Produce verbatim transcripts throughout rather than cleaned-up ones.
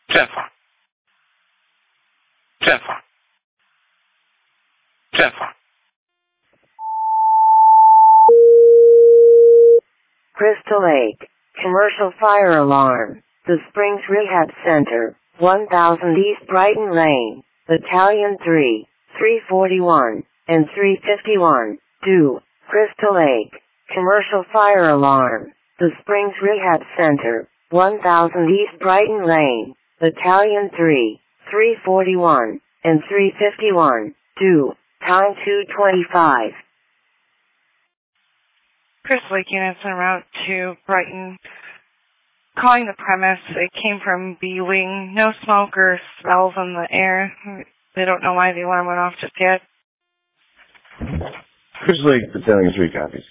Jeff. Jeff. Jeff. Crystal Lake. Commercial fire alarm. The Springs Rehab Center. one thousand East Brighton Lane. Battalion three, three forty-one, and three fifty-one. Do. Crystal Lake. Commercial fire alarm. The Springs Rehab Center. one thousand East Brighton Lane. Battalion three, three forty-one, and three fifty-one. Do. Time two twenty-five. Crystal Lake units en route to Brighton. Calling the premise. It came from B-Wing. No smoke or smells in the air. They don't know why the alarm went off just yet. Crystal Lake Battalion three copies.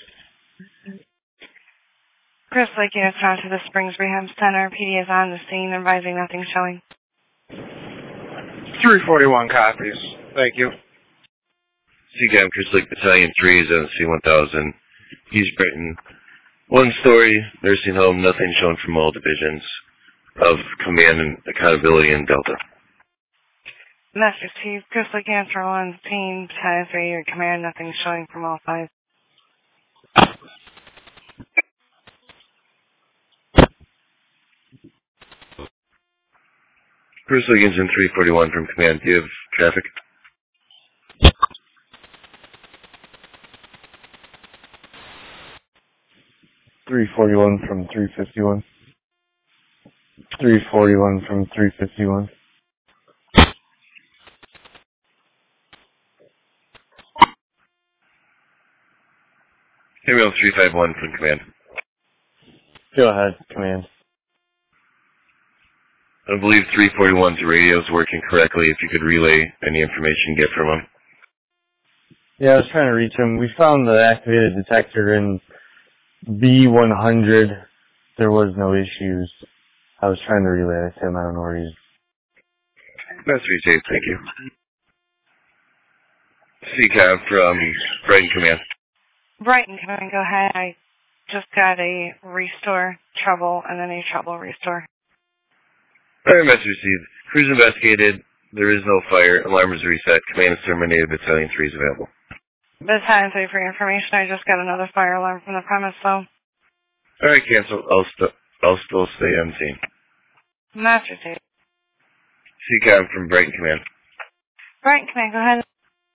Crystal Lake units route to the Springs Rehab Center. P D is on the scene, advising nothing showing. three forty-one copies. Thank you. C CAM Crystal Lake Battalion three is on C one thousand. East Brighton. One story, nursing home, nothing shown from all divisions of command and accountability in Delta. Master Chief, Crystal Lake units are on scene, Battalion three, your command, nothing showing from all five. Crystal Lake in three forty-one from command. Do you have traffic? three forty-one from three fifty-one. three forty-one from three fifty-one. Email three five one from command. Go ahead, command. I believe three forty-one's radio is working correctly. If you could relay any information you get from him. Yeah, I was trying to reach him. We found the activated detector in B one hundred. There was no issues. I was trying to relay it to him. I don't know where he's... That's received. Thank you. C CAB from Brighton Command. Brighton Command, go ahead. I just got a restore trouble and then a trouble restore. Alright, message received. Crews investigated. There is no fire. Alarm is reset. Command is terminated. Battalion three is available. Battalion three, for your information, I just got another fire alarm from the premise, so... Alright, cancel. I'll, st I'll still stay on scene. Master Chief. C CAB from Brighton Command. Brighton Command, go ahead.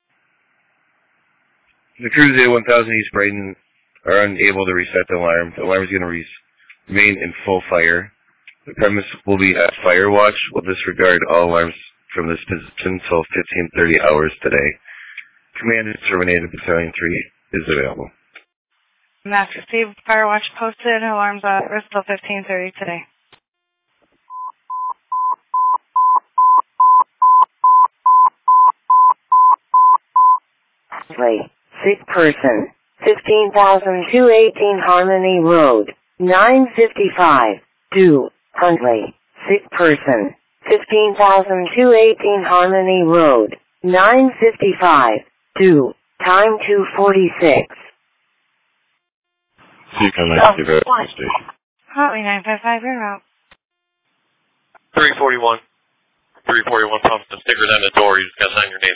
The crews at one thousand East Brighton are unable to reset the alarm. The alarm is going to re remain in full fire. The premise will be at fire watch. We'll disregard all alarms from this position until fifteen thirty hours today. Command is terminated. Battalion three is available. Master Steve, fire watch posted. Alarms at risk till fifteen thirty today. Sick person. fifteen thousand two hundred eighteen Harmony Road. nine fifty-five. Do. Huntley. Sick person. fifteen thousand two hundred eighteen Harmony Road. nine fifty-five. Do. Time two forty-six. C CAB nine fifty-five station. Huntley nine five five, you're out. three forty-one. three forty-one pumps the stickers on the door. You just got to sign your name.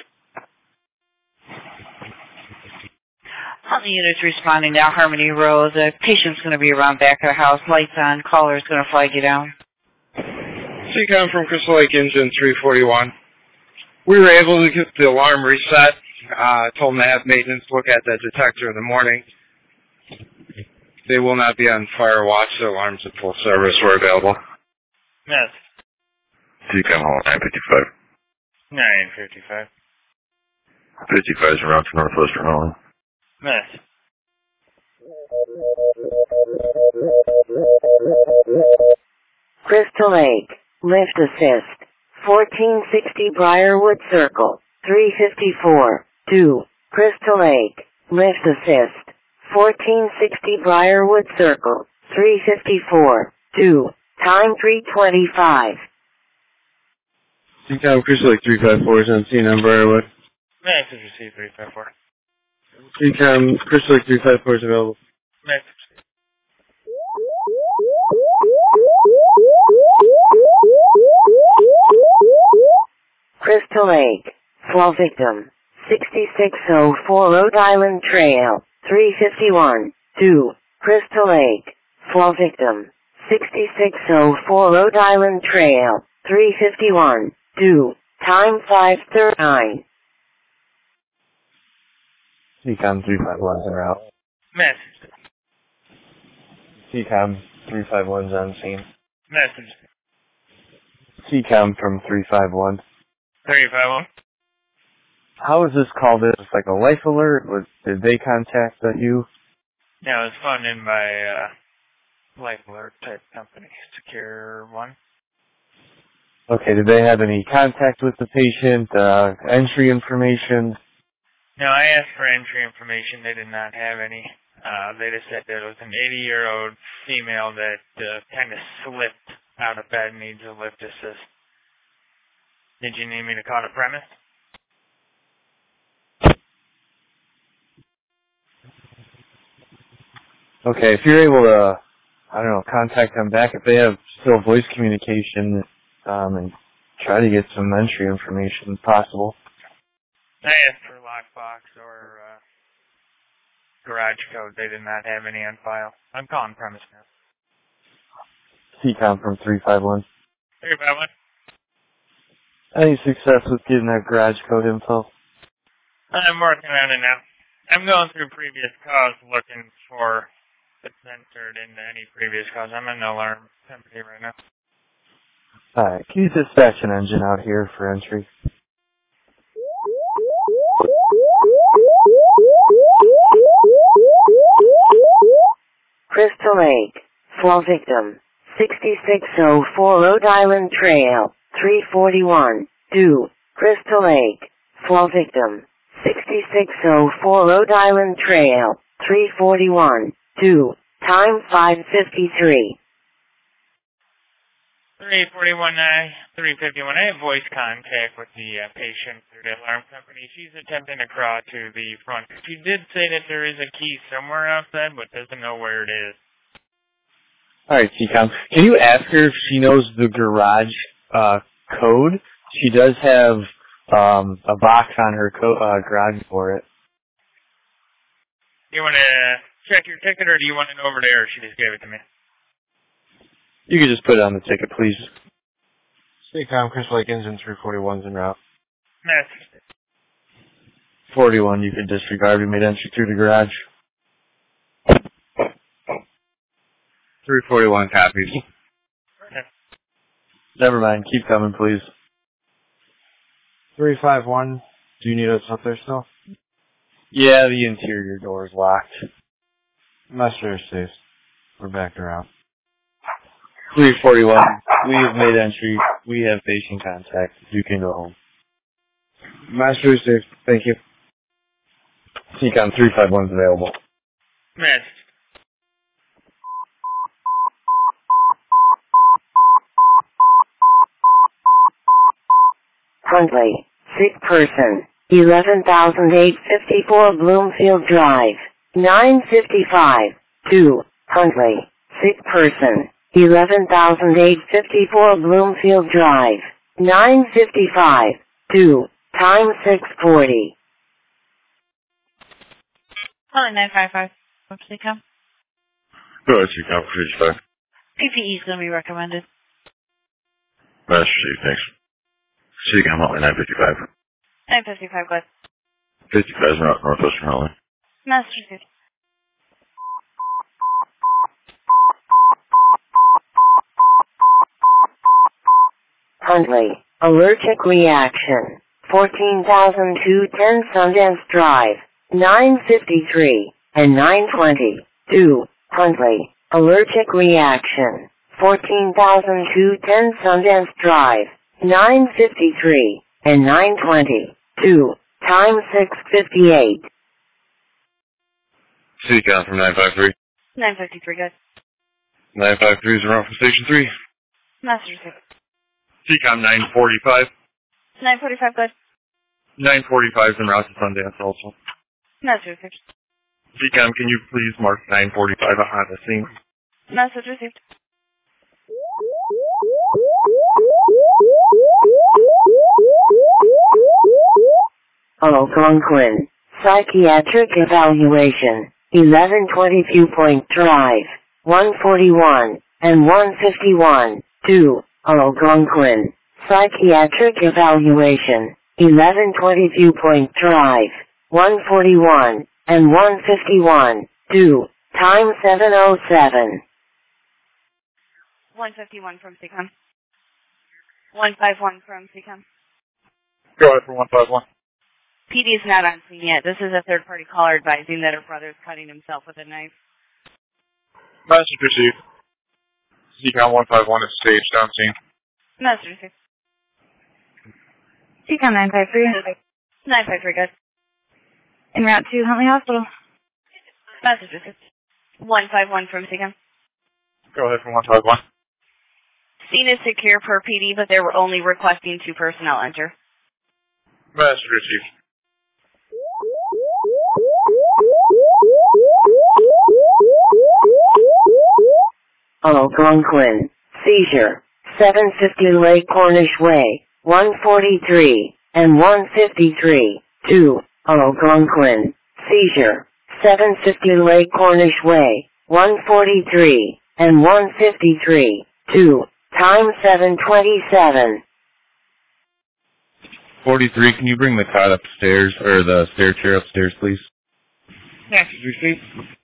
Huntley units responding now, Harmony Road. The patient's going to be around back of the house. Lights on. Caller's going to flag you down. C CAM from Crystal Lake Engine three forty-one. We were able to get the alarm reset. I uh, told them to have maintenance look at that detector in the morning. They will not be on fire watch. The alarms at full service were available. Yes. C CAM Hall nine fifty-five. nine fifty-five. fifty-five is around to Northwestern Holland. Yes. Crystal Lake. Lift assist. fourteen sixty Briarwood Circle. three fifty-four. Do. Crystal Lake. Lift assist. fourteen sixty Briarwood Circle. three fifty-four. Do. Time three twenty-five. C CAB Crystal Lake three five four is on scene on Briarwood. Max is received three five four. C CAB Crystal Lake three five four is available. Max. Crystal Lake. Fall victim. sixty-six oh four Rhode Island Trail. three fifty-one. two. Crystal Lake. Fall victim. sixty-six oh four Rhode Island Trail. three fifty-one. two. Time five thirty-nine. C COM three five one's en route. Message. C COM three five one's on scene. Message. C COM from three five one. three five one. How was this called? Is this like a life alert? Was, did they contact you? Yeah, it was funded by uh, Life Alert type company, Secure One. Okay, did they have any contact with the patient, uh, entry information? No, I asked for entry information. They did not have any. Uh, they just said that it was an eighty-year-old female that uh, kind of slipped out of bed and needs a lift assist. Did you need me to call the premise? Okay, if you're able to, I don't know, contact them back if they have still voice communication, um, and try to get some entry information if possible. I asked for lockbox or uh, garage code. They did not have any on file. I'm calling premise now. C COM from three five one. three five one. Any success with getting that garage code info? I'm working on it now. I'm going through previous calls looking for what's entered into any previous calls. I'm in an alarm company right now. Alright, can you dispatch an engine out here for entry? Crystal Lake. Fall victim. sixty-six oh four Rhode Island Trail. three forty-one. two. Crystal Lake. Fall victim. sixty-six oh four Rhode Island Trail. three forty-one. two. Time five fifty-three. three forty-one, I, three fifty-one. I have voice contact with the uh, patient through the alarm company. She's attempting to crawl to the front. She did say that there is a key somewhere outside, but doesn't know where it is. Alright, C COM. Can you ask her if she knows the garage uh, code? She does have um, a box on her co- uh, garage for it. Do you want to check your ticket, or do you want it over there? She just gave it to me. You can just put it on the ticket, please. C COM, Crystal Lake Engine three forty-one's en route. Message. forty-one, you can disregard. We made entry through the garage. three forty-one copies. Never mind. Keep coming, please. three five one, do you need us up there still? Yeah, the interior door is locked. Master is safe. We're back around. three forty-one, we have made entry. We have patient contact. You can go home. Master is safe. Thank you. C COM three five one's available. Message. Huntley. Sick person. eleven thousand eight hundred fifty-four Bloomfield Drive. nine fifty-five. two. Huntley. Sick person. eleven thousand eight hundred fifty-four Bloomfield Drive. nine fifty-five. two. Time six forty. Calling nine five five. What's the come? Go ahead, C COM for fifty-five. P P E is going to be recommended. Master C, thanks. C COM hotline nine fifty-five. nine fifty-five, good. fifty-five is not Northwestern hotline. Master fifty. Huntley. Allergic reaction. fourteen thousand two hundred ten Sundance Drive. nine fifty-three and nine twenty. two. Huntley. Allergic reaction. fourteen thousand two hundred ten Sundance Drive. nine fifty-three and nine twenty. two. Time six fifty-eight. C COM from nine five three. nine fifty-three, good. nine five three is around from Station three. Master fifty. C COM nine forty-five. nine forty-five, good. nine forty-five is en route to Sundance also. Master fifty. C COM, can you please mark nine forty-five on the scene? Message received. Algonquin. Psychiatric evaluation. eleven twenty-two Point Drive. one forty-one and one fifty-one. two. Algonquin. Psychiatric evaluation. eleven twenty-two Point Drive. one forty-one and one fifty-one. two. Time seven oh seven. one fifty-one from C COM. one fifty-one from C COM. Go ahead for one five one. P D is not on scene yet. This is a third-party caller advising that her brother is cutting himself with a knife. Message received. C COM one five one is staged on scene. Message received. C COM nine five three. nine five three, good. En route to Huntley Hospital. Message received. one five one from C COM. Go ahead for one five one. Scene is secure per P D, but they were only requesting two personnel enter. Message received. Algonquin. Seizure. seven fifty Lake Cornish Way. one forty-three and one fifty-three. two. Algonquin. Seizure. seven fifty Lake Cornish Way. one forty-three and one fifty-three. two. Time seven twenty-seven. forty-three, can you bring the cot upstairs, or the stair chair upstairs, please? Message received.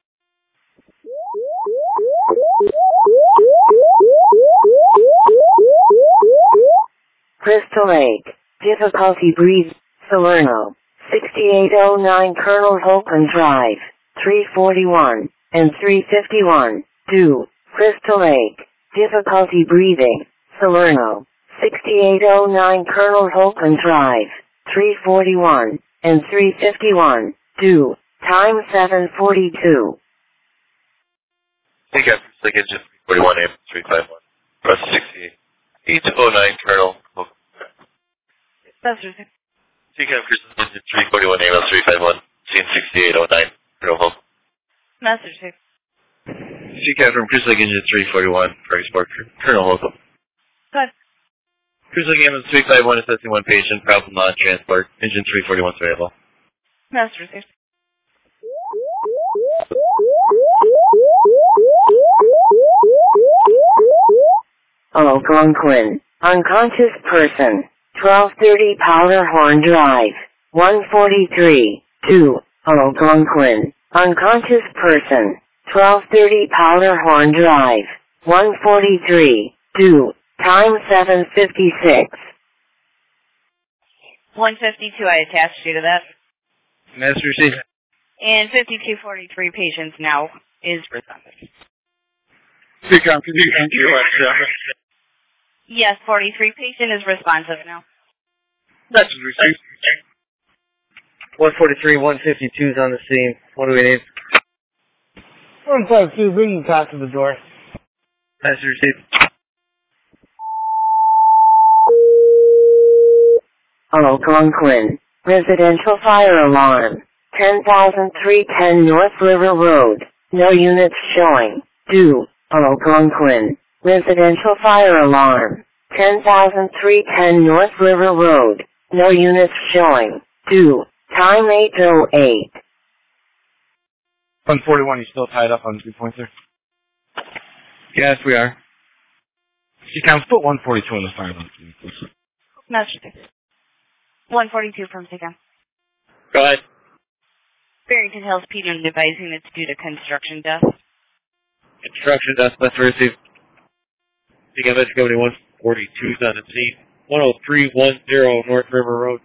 Crystal Lake. Difficulty breathe. Salerno. sixty-eight oh nine Colonel Holcomb Drive. three forty-one and three fifty-one. two. Crystal Lake. Difficulty breathing. Salerno. sixty-eight oh nine Colonel Holcomb Drive. three forty-one and three fifty-one. two. Time seven forty-two. Take out like it's just forty-one A M three five one. Press sixty-eight oh nine Colonel. Message received. Take out Engine three forty-one A M three five one. Scene sixty-eight oh nine Colonel Home. Message received. C CAT from Cruise Lake Engine three forty-one, Ferry Sport, Colonel Local. Good. Cruise Lake Ambulance three five one, assessing one patient, problem non-transport, Engine three forty-one available. Message received. Algonquin. Unconscious person. twelve thirty Powderhorn Drive. one forty-three. two. Algonquin. Unconscious person. twelve thirty Powderhorn Drive. one forty-three. two. Time seven fifty-six. one fifty-two, I attached you to that. Message received. And fifty-two forty-three patients now is responsive. C COM, can you enter extra? Yes, forty-three patient is responsive now. Message received. one forty-three, one fifty-two is on the scene. What do we need? one five two, bring the cot to the door. Message received. Algonquin. Residential fire alarm. ten thousand three ten North River Road. No units showing. two. Algonquin. Residential fire alarm. ten thousand three ten North River Road. No units showing. two. Time eight oh eight. one forty-one, you still tied up on two pointer? Yes, we are. C COM, put one forty-two in the fire alarm, please. Message received. one forty-two from C COM. Go ahead. Barrington Hills P D advising it's due to construction death. Construction death, that's received. C COM, Excavating one forty-two is on the scene. one oh three one zero North River Road.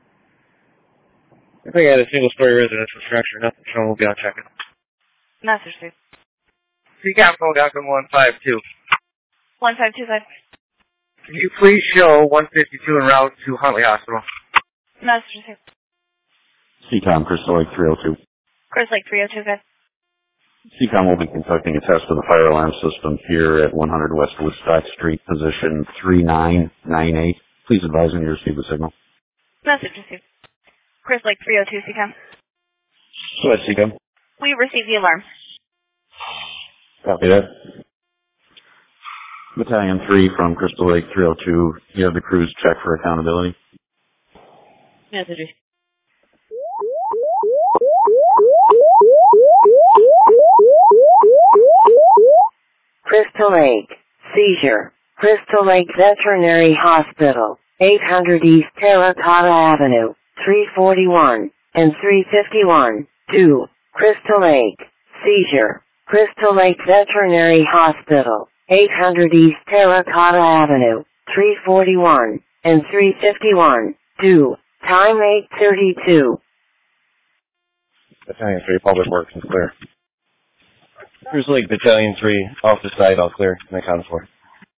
I think I had a single-story residential structure. Nothing showing. We'll be on checking. Message received. C COM, Algonquin one five two. one five two five. Can you please show one fifty-two en route to Huntley Hospital? Message received. C COM, Crystal Lake three oh two. Chris Lake three oh two, good. C COM will be conducting a test of the fire alarm system here at one hundred West Woodstock Street, position three nine nine eight. Please advise when you receive the signal. Message received. Chris Lake three oh two, C COM. Go ahead, C COM. We received the alarm. Copy that. Battalion three from Crystal Lake three oh two. You have the crews check for accountability. Message received. Crystal Lake. Seizure. Crystal Lake Veterinary Hospital. eight hundred East Terracotta Avenue. three forty-one and three fifty-one. two. Crystal Lake. Seizure. Crystal Lake Veterinary Hospital. eight hundred East Terracotta Avenue. three forty-one and three fifty-one. two. Time eight thirty-two. Battalion three, Public Works is clear. Cruise Lake Battalion three, off the site, all clear. And I count four.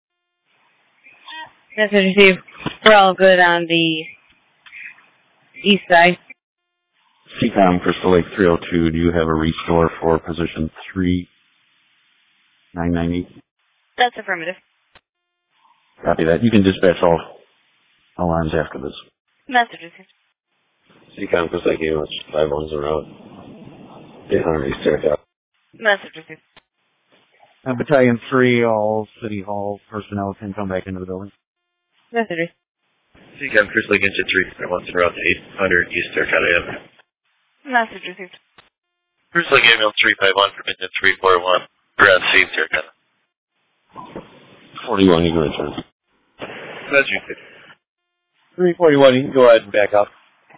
Message received. We're all good on the east side. C COM, Crystal Lake three oh two, do you have a restore for position three nine nine eight? That's affirmative. Copy that. You can dispatch all alarms after this. Message received. C COM, Crystal Lake units, five ones around. eight hundred East Terracotta. Message received. Uh, Battalion three, all City Hall personnel can come back into the building. Message received. C COM, Crystal Lake Engine three, once en route to eight hundred East Terracotta Avenue. Message received. Crystal Lake Ambulance three five one from Engine three four one, ground C, Terracotta. forty-one, you can return. Message received. three forty-one, you can go ahead and back up.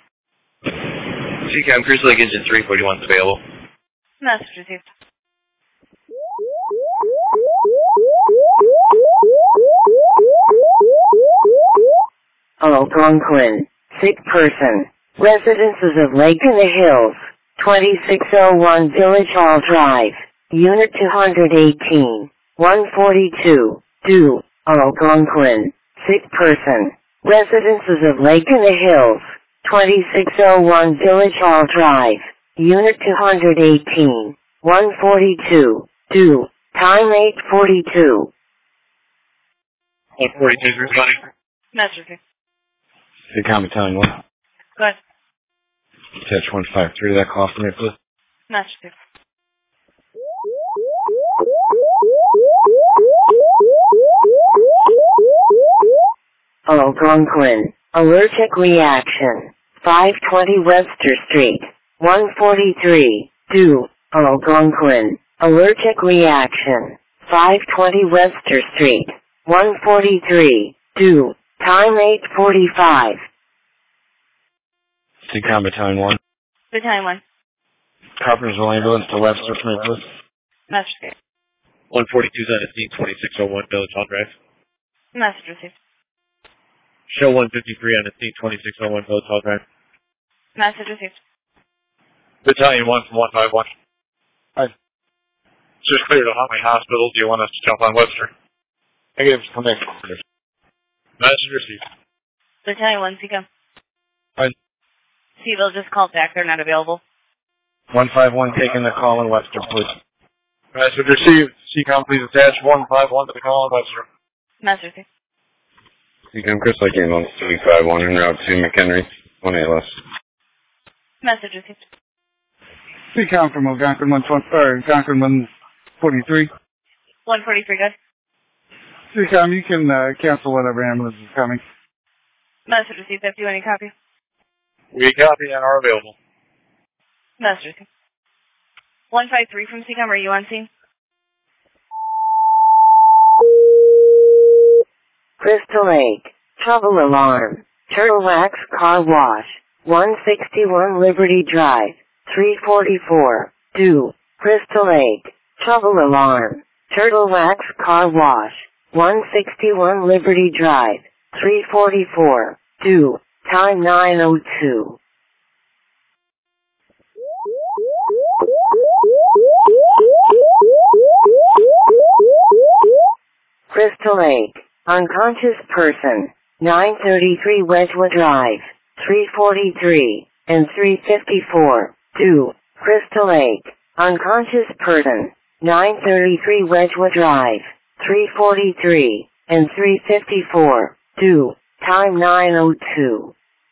C COM, Crystal Lake Engine three forty-one is available. Message received. Algonquin. Sick person. Residences of Lake in the Hills. twenty-six oh one Village Hall Drive. Unit two eighteen. one forty-two. Do. Algonquin. Sick person. Residences of Lake in the Hills. twenty-six oh one Village Hall Drive. Unit two eighteen. one forty-two. Do. Time eight forty-two. eight forty-two, responding. Message received. C COM, Battalion one. Go ahead. Attach one five three to that call for me, please. Message received. Algonquin. Allergic reaction. five twenty Webster Street. one forty-three. Do. Algonquin. Allergic reaction. five twenty Webster Street. one forty-three. Do. Time eight forty-five. C COM, Battalion one. Battalion one. Carpentersville Ambulance to Webster for me, please. Message received. one forty-two is on the scene, twenty-six oh one Village Hall Drive. Message received. Show one fifty-three on the scene, twenty-six oh one Village Hall Drive. Message received. Battalion one from one five one. Hi. Just cleared to Huntley Hospital. Do you want us to jump on Webster? Negative, come back. Message received. Battalion one, C COM. Hi. Seville just called back. They're not available. one five one taking the call in Webster, please. Message received. C COM, please attach one five one to the call in Webster. Message received. C COM, Crystal Lake Ambulance three five one en route to McHenry, one A L S. Message received. C COM from Algonquin one twenty, or Algonquin one forty-three. one forty-three, good. C COM, you can uh, cancel whatever ambulance is coming. Message received. If you any copy. We copy and are available. Message received. one five three from C COM, are you on scene? Crystal Lake. Trouble alarm. Turtle Wax Car Wash. one sixty-one Liberty Drive. three forty-four. Do. Crystal Lake. Trouble alarm. Turtle Wax Car Wash. one sixty-one Liberty Drive. three forty-four. Do. Time nine oh two. Crystal Lake. Unconscious person. nine thirty-three Wedgewood Drive. three forty-three and three fifty-four. Do. Crystal Lake. Unconscious person. nine thirty-three Wedgewood Drive. three forty-three and three fifty-four. Do. Time nine oh two.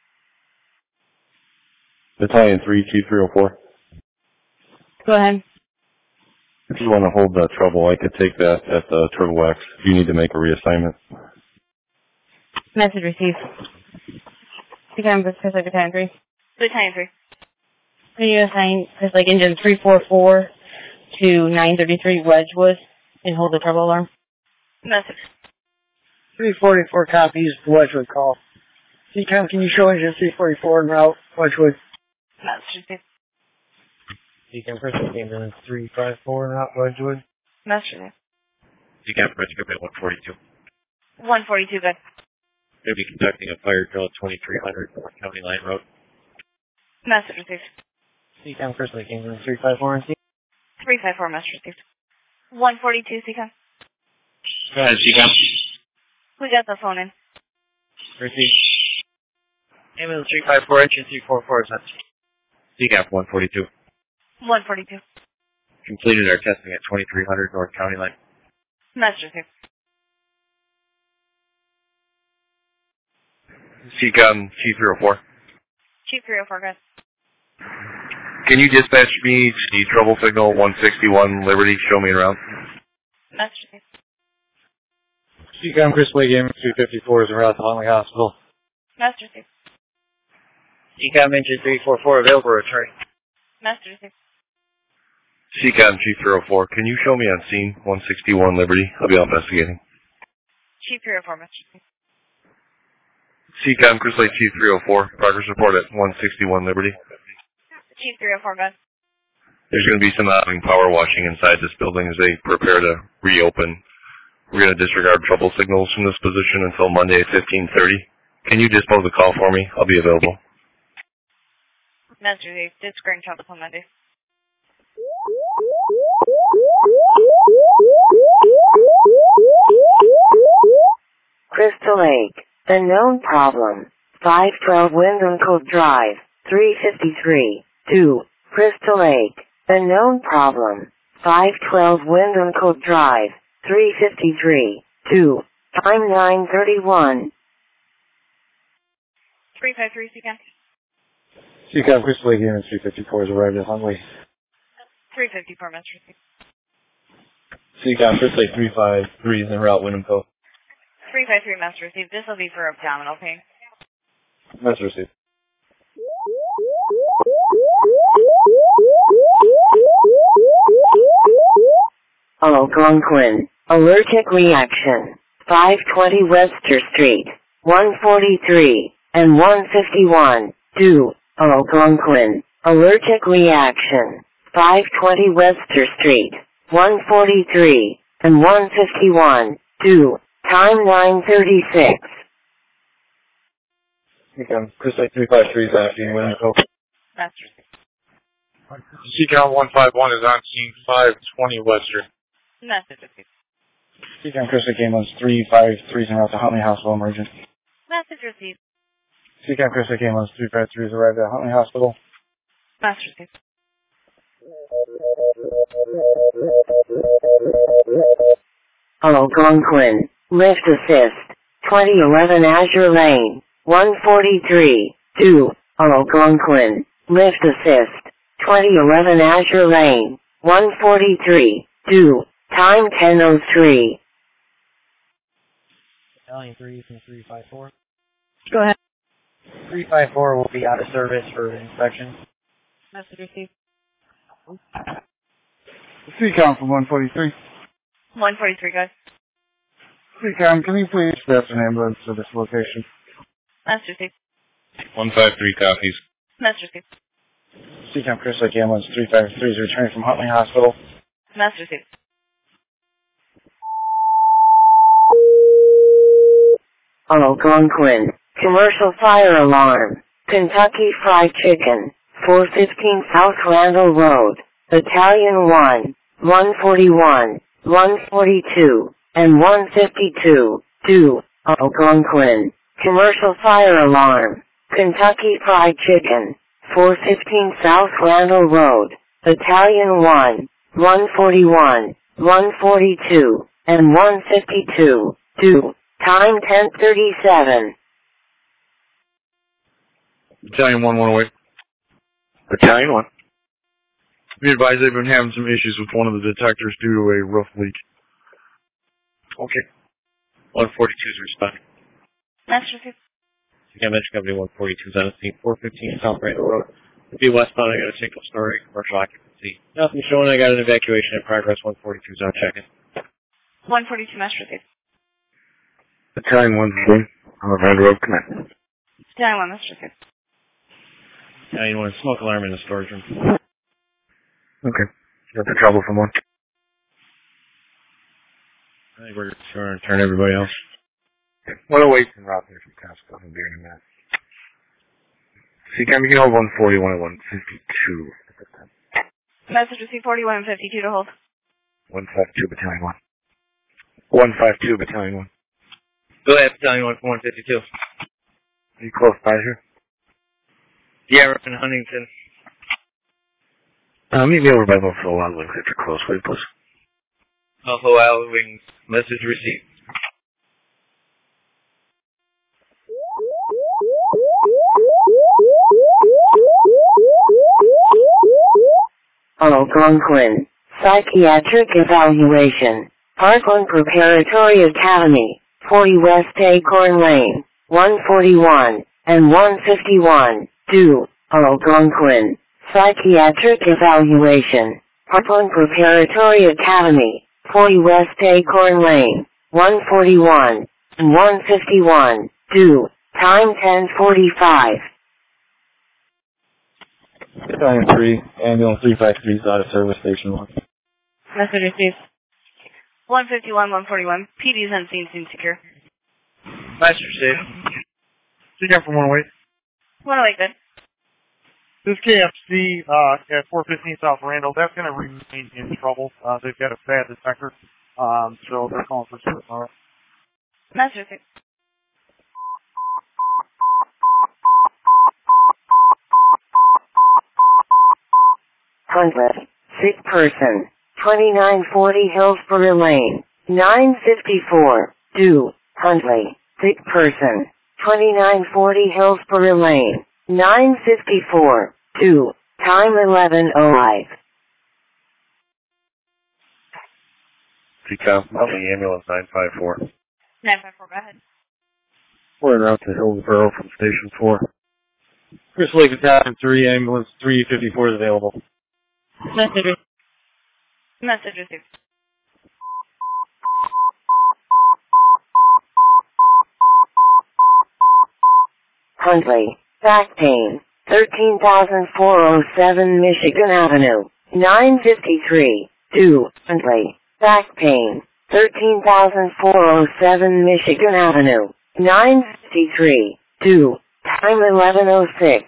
Battalion three two three oh four. Go ahead. If you want to hold that trouble, I could take that at the Turtle Wax. If you need to make a reassignment. Message received. Become Crystal Lake Battalion three. Battalion three. Are you assigned Crystal Lake Engine three four four to nine thirty-three Wedgewood and hold the trouble alarm. Message. three forty-four copies, Wedgewood call. C COM, can you show engine three forty-four en route, Wedgewood? Message received. C COM Crystal Engine three five four en route, Wedgewood. Message received. C COM Rescue at one forty-two. one forty-two, good. Going to be conducting a fire drill at twenty-three hundred North County Line Road. Message received. C COM Crystal Engine three five four and C. three five four, message received. one forty-two, C COM. Go ahead, C COM. We got the phone in. Receive. Ambulance three five four, engine three four four, is that C COM one forty-two. one forty-two. Completed our testing at twenty-three hundred North County Line. Message received. C COM Chief three oh four. Chief three oh four, good. Can you dispatch me the trouble signal one sixty-one Liberty? Show me around. Message received. C COM Crystal Engine three fifty-four is en route to Huntley Hospital. Message received. C COM engine three four four available return. Message received. C COM Chief three oh four. Can you show me on scene one sixty-one Liberty? I'll be out investigating. Chief three oh four, message received. C COM Crystal Chief three oh four. Progress report at one sixty-one Liberty. Chief three oh four, good. There's going to be some ongoing power washing inside this building as they prepare to reopen. We're going to disregard trouble signals from this position until Monday at fifteen thirty. Can you dispose the call for me? I'll be available. Message received. Did screen trouble on Monday. Crystal Lake, the known problem. five twelve Wyndham Cove Drive, three fifty-three, two. Crystal Lake, the known problem. five twelve Wyndham Cove Drive, three fifty-three, two. Time nine thirty-one. three five three, C COM. C COM Crystal Engine three fifty-four has arrived at Huntley. three fifty-four, message received. C COM Crystal three five three is en route, Wyndham Cove. three five three, message received. This will be for abdominal pain. Message received. Algonquin, allergic reaction. five twenty Webster Street, one forty-three, and one fifty-one, two. Algonquin, allergic reaction. five twenty Webster Street, one forty-three, and one fifty-one, two. Time nine thirty-six. C COM Crystal three five three is acting Wyndham Cove. Message received. C COM one five one is on scene five twenty Webster. Message received. C COM Crystal Engine three five three is en route to Huntley Hospital emergent. Message received. C COM Crystal Engine three five three has arrived at Huntley Hospital. Message received. Algonquin, lift assist. twenty eleven Azure Lane, one forty-three, two. Algonquin, lift assist. twenty eleven Azure Lane, one forty-three, two. Time ten oh three. Battalion three from three five four. Go ahead. three five four will be out of service for inspection. Message received. C COM from one forty-three. one forty-three, guys. C COM, can you please dispatch an ambulance to this location? Message received. one five three copies. Message received. C COM Crystal Ambulance three five three is returning from Huntley Hospital. Message received. Algonquin, commercial fire alarm. Kentucky Fried Chicken, four fifteen South Randall Road, Battalion one, one forty-one, one forty-two, and one fifty-two, two. Algonquin, commercial fire alarm. Kentucky Fried Chicken, four fifteen South Randall Road, Battalion one, one forty-one, one forty-two, and one fifty-two, two. Time ten thirty-seven. Battalion one, one away. Battalion one. Be advised they've been having some issues with one of the detectors due to a rough leak. Okay. one forty-two is responding. Message received. C COM Engine Company one forty-two is on the scene, four fifteen South Randall Road, Be westbound, I got a single story commercial occupancy. Nothing showing, I got an evacuation in progress, one forty-two zone check-in. one forty-two Master Receive. Battalion one three, on the Red Road, command. Battalion one Master Receive. Battalion one, smoke alarm in the storage room. Okay. Got the trouble from one. I think we're going to turn everybody else. What a wait and route there from Costco and beer and that. C CAM, you can hold one forty-one and one fifty-two at this time. Message received forty-one and fifty-two to hold. one fifty-two, Battalion one. one fifty-two, Battalion one. Go ahead, Battalion one for one fifty-two. Are you close by here? Yeah, we're in Huntington. Uh, meet me over by Buffalo Wild Wings if you're close, will you, please? Buffalo Wild Wings, message received. Algonquin. Psychiatric Evaluation. Parkland Preparatory Academy. forty West Acorn Lane. one forty-one and one fifty-one. two. Algonquin. Psychiatric Evaluation. Parkland Preparatory Academy. forty West Acorn Lane. one forty-one and one fifty-one. two. Time ten forty-five. Battalion three, ambulance three five three is out of service, station one. Message received. one fifty-one, one forty-one. P D's on scene, scene secure. Message received. C CAM from one oh eight. one oh eight, good. This K F C uh, at four fifteen South Randall, that's going to remain in trouble. Uh, they've got a bad detector, um, so they're calling for service. All right. Message received. Huntley. Sick person. twenty-nine forty Hillsborough Lane. nine fifty-four. two. Huntley. Sick person. twenty-nine forty Hillsborough Lane. nine fifty-four. two. Time eleven oh five. C CAM, the ambulance nine five four. nine five four, go ahead. We're en route to Hillsborough from Station four. Crystal Lake Battalion three, ambulance three fifty-four is available. Message received. Message received. Huntley. Back pain. thirteen thousand four oh seven Michigan Avenue. nine fifty-three. two. Huntley. Back pain. thirteen thousand four oh seven Michigan Avenue. nine fifty-three. two. Time eleven oh six.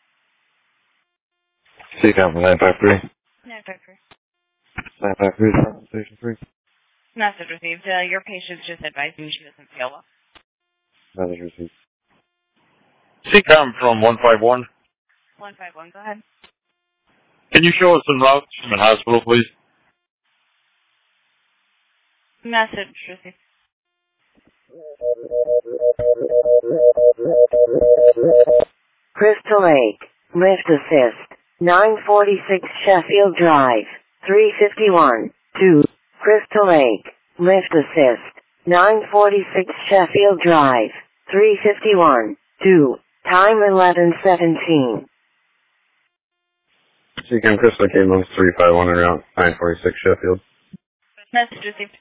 C CAM from nine five three. nine five three. nine five three, Station three. Message received. Uh, your patient's just advising she doesn't feel well. Message received. C CAM from one five one. one five one, go ahead. Can you show us some routes from the hospital, please? Message received. Crystal Lake. Lift assist. nine forty-six Sheffield Drive. three fifty-one. two. Crystal Lake. Lift assist. nine forty-six Sheffield Drive. three fifty-one. two. Time eleven seventeen. C CAM, Crystal Lake ambulance three five one en route, nine forty-six Sheffield. Message received.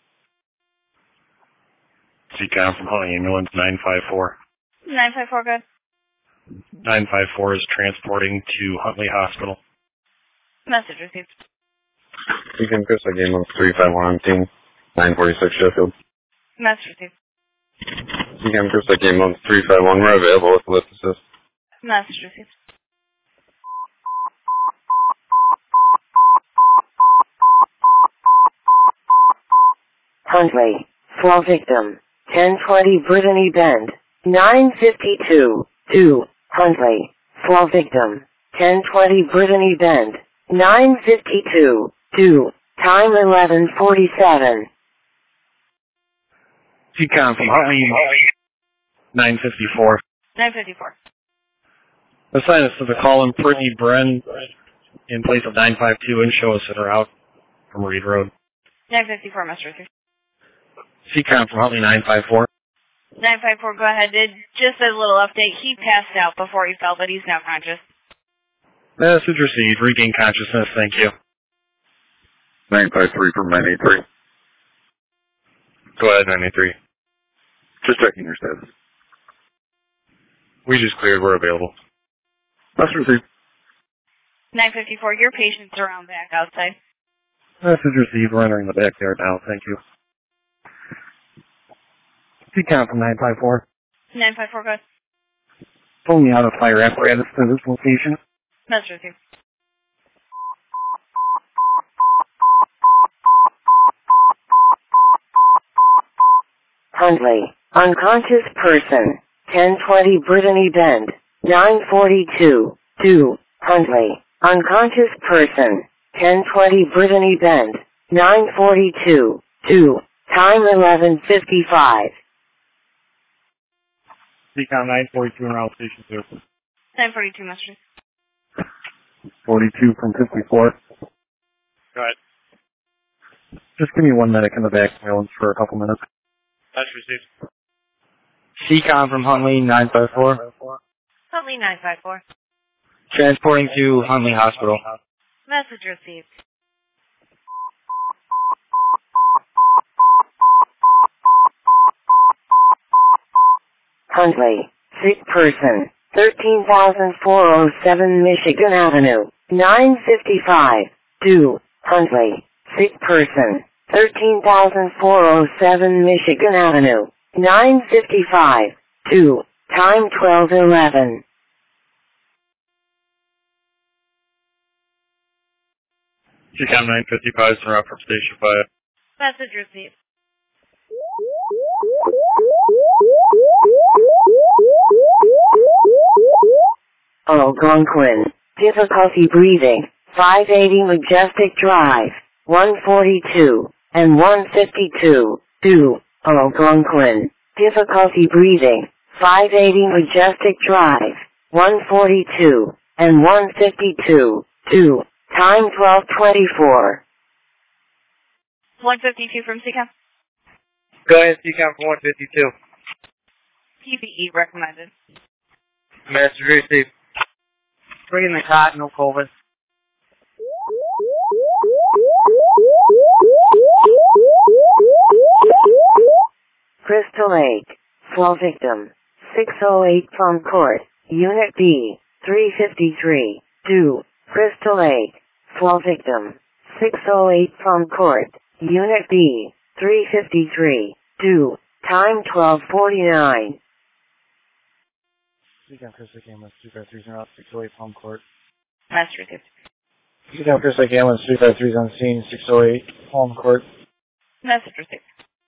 C CAM from Huntley ambulance nine five four. nine five four, good. nine five four is transporting to Huntley Hospital. Message received. C CAM, Crystal Lake ambulance three five one on team, nine forty-six Sheffield. Message received. C CAM, Crystal Lake ambulance three five one, we're available with lift assist. Message received. Huntley. Fall victim. ten twenty Brittany Bend. nine fifty-two. two. Huntley. Fall victim. ten twenty Brittany Bend. nine fifty-two. two. Time eleven forty-seven. C CAM from Huntley, nine fifty-four. nine fifty-four. Assign us to the call in Brittany Bren in place of nine five two and show us that are out from Reed Road. nine fifty-four, Master received. C CAM from Huntley, nine five four. nine five four, go ahead. It, just a little update. He passed out before he fell, but he's now conscious. Message received. Regain consciousness. Thank you. nine five three from nine eight three. Go ahead, nine eight three. Just checking your status. We just cleared. We're available. Message received. nine fifty-four, your patient's around back outside. Message received. We're entering the backyard now. Thank you. C COM from nine five four. nine five four, go ahead. Pull me out of fire apparatus to this location. Message received. Huntley, unconscious person, ten twenty Brittany Bend, nine forty-two, two, Huntley, unconscious person, ten twenty Brittany Bend, nine forty-two, two, time eleven fifty-five. C COM nine forty-two around station two. nine forty-two, message. forty-two from fifty-four. Go ahead. Just give me one medic in the back ambulance for a couple minutes. That's received. C COM from Huntley nine five four. Huntley nine five four. Transporting to Huntley Hospital. Message received. Huntley, sick person, thirteen thousand four oh seven Michigan Avenue, nine fifty-five, two, Huntley, sick person, thirteen thousand four oh seven Michigan Avenue, nine fifty-five, two, time twelve eleven. C COM nine fifty-five, surround from station five. Message received. Algonquin, difficulty breathing, five eighty Majestic Drive, one forty-two, and one fifty-two, two, Algonquin, difficulty breathing, five eighty Majestic Drive, one forty-two, and one fifty-two, two, time twelve twenty-four. one fifty-two from C COM. Go ahead, C COM for one fifty-two. P P E recommended. Message received. Bring in the cot, no COVID. Crystal Lake, Swell victim, six oh eight from court, Unit B, three fifty-three, two, Crystal Lake, Swell victim, six oh eight from court, Unit B, three fifty-three, two, time twelve forty-nine. C COM Chris Lake Ambulance two five three is out, six oh eight Palm Court. Message received. C COM Chris Lake Ambulance two five three is on scene, six oh eight Palm Court. Message received.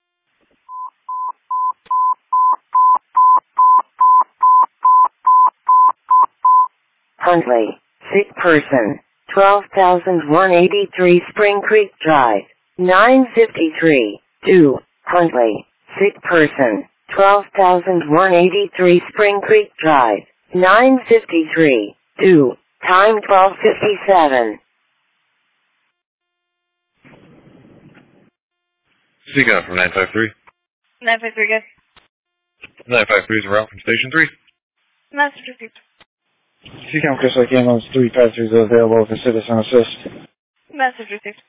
Huntley, sick person, twelve thousand one hundred eighty-three Spring Creek Drive, nine fifty-three, two, Huntley, sick person, twelve thousand one hundred eighty-three Spring Creek Drive, nine fifty-three, two, time twelve fifty-seven. C COM from nine five three. nine five three, good. nine five three is around from station three. Message received. C COM Chris Lake Ambulance three five three is available for citizen assist. Message received.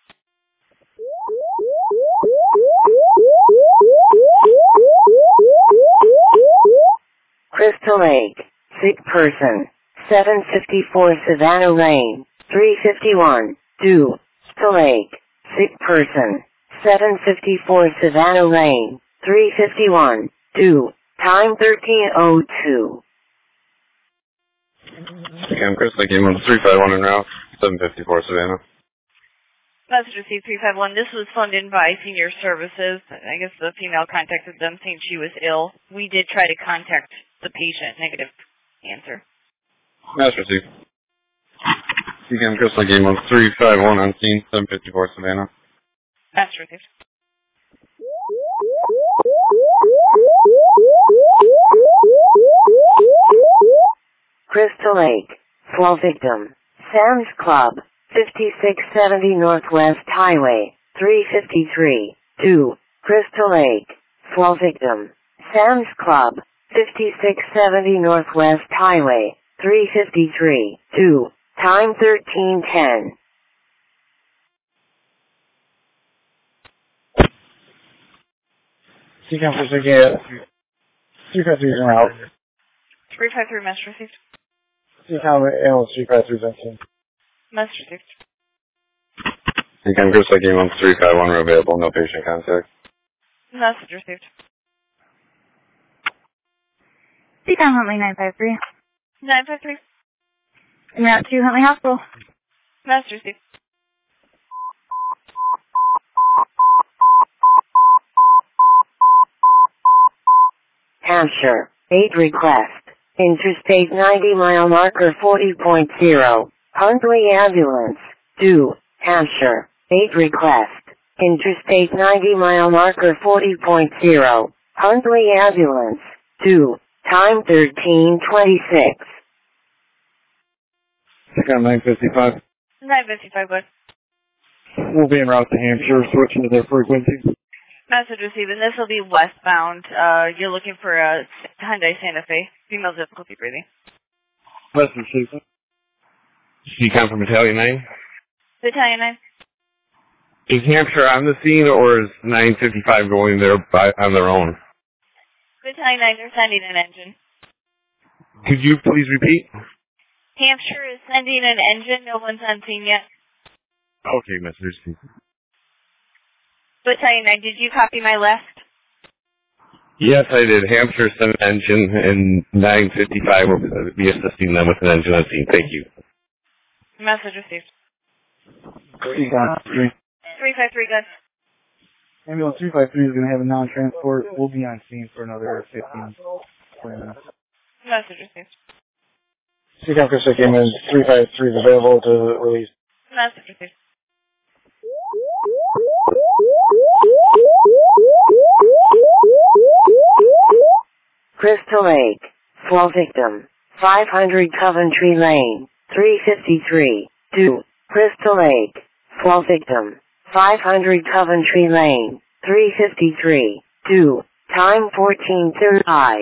Crystal Lake, sick person, seven fifty-four Savannah Lane, three fifty-one, two, Crystal Lake, sick person, seven fifty-four Savannah Lane, three fifty-one, two, time thirteen oh two. C COM Chris Lake Ambulance three five one en route, seven fifty-four Savannah. Message received three five one. This was funded by Senior Services. I guess the female contacted them saying she was ill. We did try to contact the patient. Negative answer. Message received. C COM Chris Lake Ambulance three five one on scene, seven fifty-four Savannah. Message received. Crystal Lake, Swell victim, Sam's Club, fifty-six seventy Northwest Highway, three fifty-three, two, Crystal Lake, Swell victim, Sam's Club, fifty-six seventy Northwest Highway, three fifty-three, two, Time thirteen ten. Seacom for six eight. three five three is en route. three five three message received. Seacom analyst three five three is on scene. Message received. Seacom Chris Lake game one three five one are available, no patient contact. Message received. Seacom Huntley nine five three. nine five three. En route to Huntley Hospital. Message received. Hampshire, eight request. Interstate ninety mile marker forty point zero. Huntley ambulance. Due, Hampshire, eight request. Interstate ninety mile marker forty point zero. Huntley ambulance. Due, time thirteen twenty-six. Seacom nine fifty-five. nine fifty-five, good. We'll be en route to Hampshire, switching to their frequency. Message received, and this will be westbound. Uh, you're looking for a Hyundai Santa Fe. Female difficulty breathing. Message received. Seacom from Battalion nine. Battalion nine. Is Hampshire on the scene, or is nine fifty-five going there by, on their own? Battalion nine, they're sending an engine. Could you please repeat? Hampshire is sending an engine. No one's on scene yet. Okay, message. Battalion nine, did you copy my list? Yes, I did. Hampshire sent an engine, and nine fifty-five will be assisting them with an engine on scene. Thank you. Message received. Seacom three. three five three, good. Ambulance three five three is going to have a non-transport. We'll be on scene for another fifteen, twenty minutes. Message received. Seacom Chris Lake ambulance three five three is available to release. Message received. Crystal Lake, fall victim, five hundred Coventry Lane, three fifty-three, due, Crystal Lake, fall victim, five hundred Coventry Lane, three fifty-three, due, time fourteen thirty-five.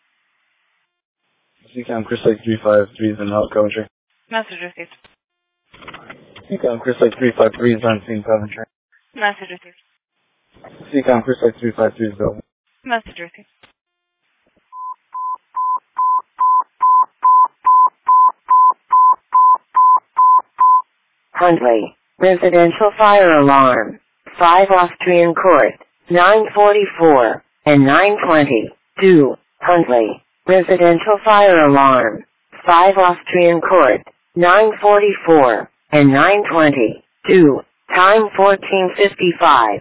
Seacom Chris Lake three five three is in route Coventry. Message received. Seacom Chris Lake three five three is on scene Coventry. Message received. Seacom Chris Lake three five three is available. Message received. Huntley, residential fire alarm, five Austrian Court, nine forty-four, and nine twenty, due, Huntley, residential fire alarm, five Austrian Court, nine forty-four, and nine twenty, due, time fourteen fifty-five.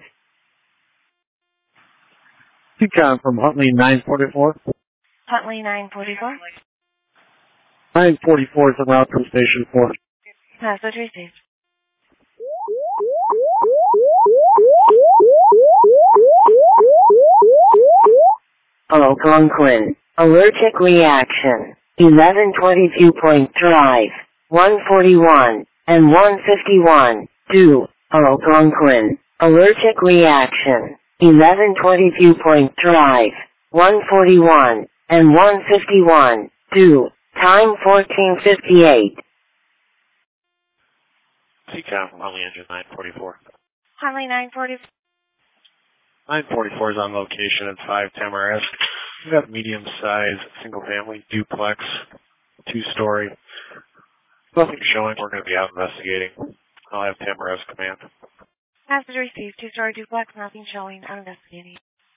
Seacom from Huntley nine forty-four. Huntley nine forty-four. nine forty-four is en route from Station four. Message received. Algonquin, allergic reaction, eleven twenty-two Point Drive, one forty-one, and one fifty-one, due, Algonquin, allergic reaction, eleven twenty-two Point Drive, one forty-one, and one fifty-one, due, time fourteen fifty-eight. Seacom from Huntley Engine nine forty-four. Huntley nine forty-four. nine forty-four is on location at five Tamarask. We've got medium size, single family, duplex, two story. Nothing showing. We're going to be out investigating. I'll have Tamarask command. Message received. Two story duplex, nothing showing. I'm investigating.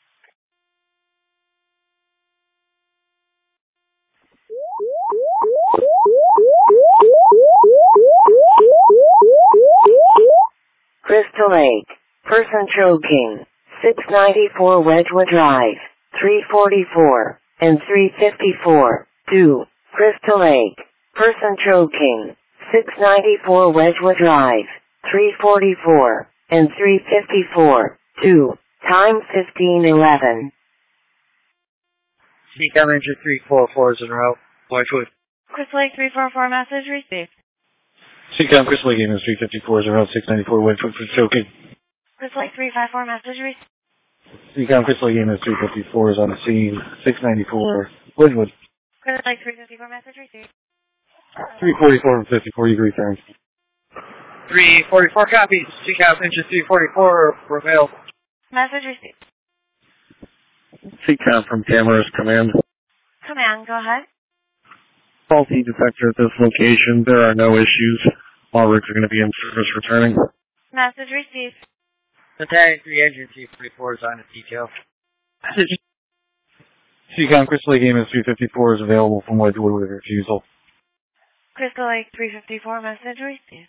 Crystal Lake, person choking, six ninety-four Wedgewood Drive, three forty-four, and three fifty-four, due, Crystal Lake, person choking, six ninety-four Wedgewood Drive, three forty-four, and three fifty-four, due, time fifteen eleven. Seacom Ranger three forty-four is en route. Wedgewood. Chris Lake three four four, message received. Seacom Chris Lake ambulance three fifty-four is en route six ninety-four Wedgewood for choking. Chris Lake three five four, message received. Seacom Chris Lake ambulance three fifty-four is on the scene, six ninety-four Wedgewood. Chris Lake three fifty-four, message received. three forty-four and fifty-four degree Fahrenheit. three forty-four copies. C CAP engine three forty-four prevail. Message received. C CAM from Cameras Command. Command, go ahead. Faulty detector at this location. There are no issues. All rigs are going to be in service returning. Message received. Battalion three engine three forty-four is on its detail. C CAM Crystal Lake A M S three fifty-four is available from Wedgewood with refusal. Crystal Lake three fifty-four, message received.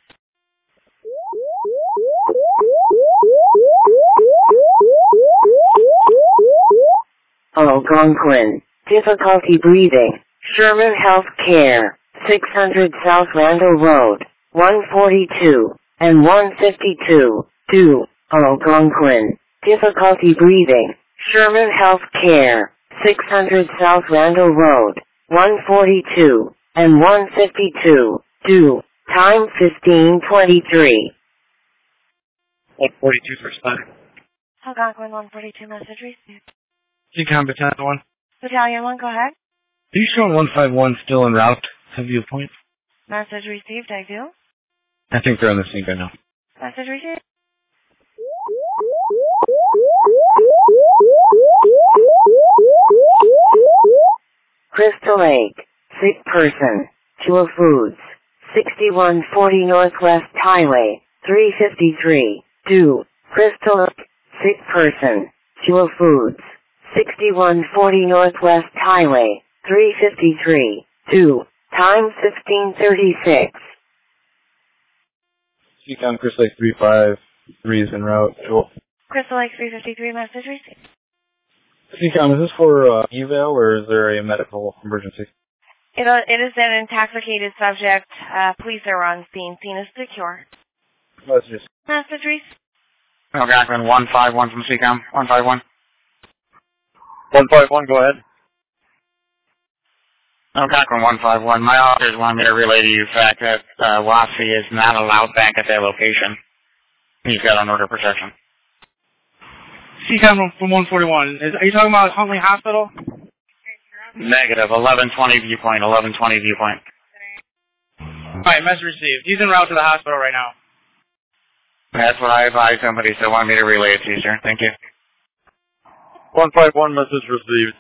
Algonquin. Difficulty breathing. Sherman Health Care. six hundred South Randall Road. one forty-two and one fifty-two. two. Algonquin. Difficulty breathing. Sherman Health Care. six hundred South Randall Road. one forty-two and one fifty-two. two. Time fifteen twenty-three. one forty-two first time. Algonquin one forty-two, message received. C CAM Battalion one. Battalion one, go ahead. Are you showing one five one still en route to viewpoint? Message received, I do. I think they're on the same right now. Message received. Crystal Lake. Sick person. Chua Foods. sixty-one forty Northwest Highway. three fifty-three. two. Crystal Lake. Sick person. Chua Foods. sixty-one forty Northwest Highway. three fifty-three. two. Time fifteen thirty-six. C CAM Crystal Lake three five three is en route. Joel. Crystal Lake three fifty-three, message received. C CAM, is this for uh, eval or is there a medical emergency? It, uh, it is an intoxicated subject. Uh, police are on scene. Scene is secure. Messages. Message received. Algonquin one five one from C CAM. one five one. one five one, go ahead. Algonquin one five one. My officers want me to relay to you the fact that uh, Wassy is not allowed back at that location. He's got an order of protection. C CAM from, from one forty-one. Is, are you talking about Huntley Hospital? Negative. eleven twenty viewpoint. eleven twenty viewpoint. Alright, message received. He's en route to the hospital right now. That's what I advised somebody, so want me to relay it to you, sir. Thank you. one five one, message received.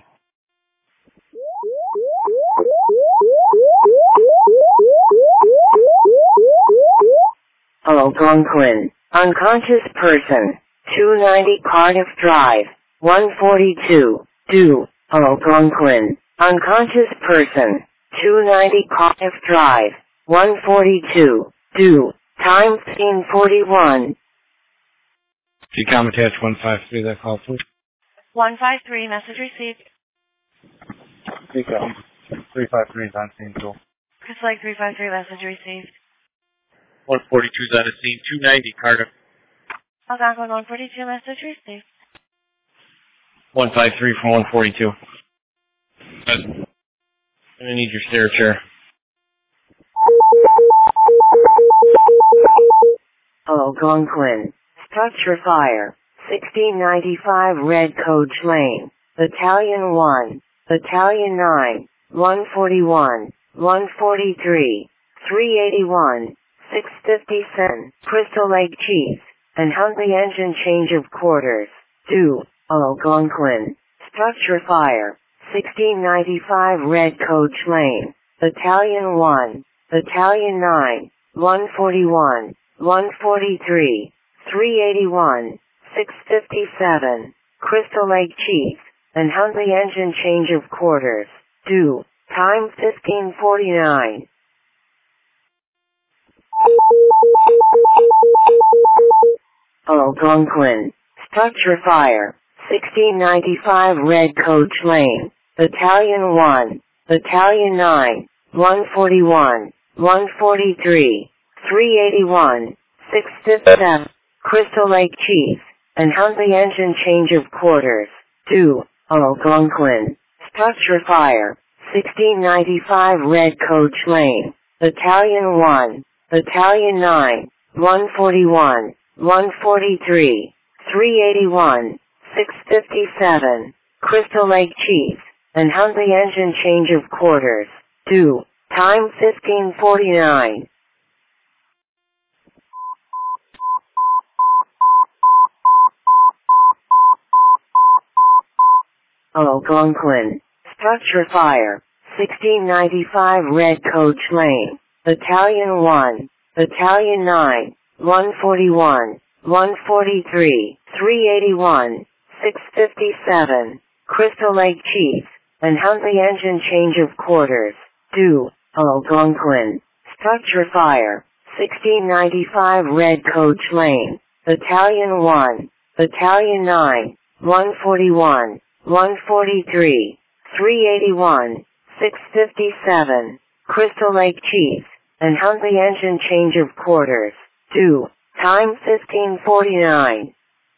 Algonquin. Unconscious person. two ninety Cardiff Drive. one forty-two. two. Algonquin. Unconscious person. two ninety Cardiff Drive. one forty-two. two. Time fifteen forty-one. C CAM attach one five three, that call, please. one five three, message received. C CAM three five three is on scene, Joel. Crystal Lake three five three, message received. one forty-two is on the scene. two ninety, Carter. Algonquin one forty-two, message received. one five three from one forty-two. I'm gonna need your stair chair. Algonquin. Structure fire. sixteen ninety-five Red Coach Lane. Battalion one. Battalion nine. one forty-one. one forty-three. three eighty-one. six fifty-seven. Crystal Lake Chief. And Huntley engine change of quarters. two. Algonquin. Structure fire. sixteen ninety-five Red Coach Lane. Battalion one. Battalion nine. one forty-one. one forty-three. three eighty-one. six fifty-seven. Crystal Lake Chief. And Huntley engine change of quarters. two. Time fifteen forty-nine. Algonquin. Structure fire. sixteen ninety-five Red Coach Lane. Battalion one. Battalion nine. one forty-one. one forty-three. three eighty-one. six fifty-seven. Crystal Lake Chief. And Huntley engine change of quarters. two. Algonquin. Structure fire. sixteen ninety-five Red Coach Lane. Battalion one. Battalion nine. one forty-one. one forty-three. three eighty-one. six fifty-seven. Crystal Lake Chief. And Huntley engine change of quarters. two. Time fifteen forty-nine. Algonquin. Structure fire. sixteen ninety-five Red Coach Lane. Battalion one. Battalion nine. one forty-one. one forty-three. three eighty-one. six fifty-seven. Crystal Lake Chief. And Huntley engine change of quarters. Due. Algonquin. Structure fire. sixteen ninety-five Red Coach Lane. Battalion one. Battalion nine. one forty-one. one forty-three. three eighty-one. six fifty-seven. Crystal Lake Chief. And Huntley engine change of quarters. Due. Time fifteen forty-nine.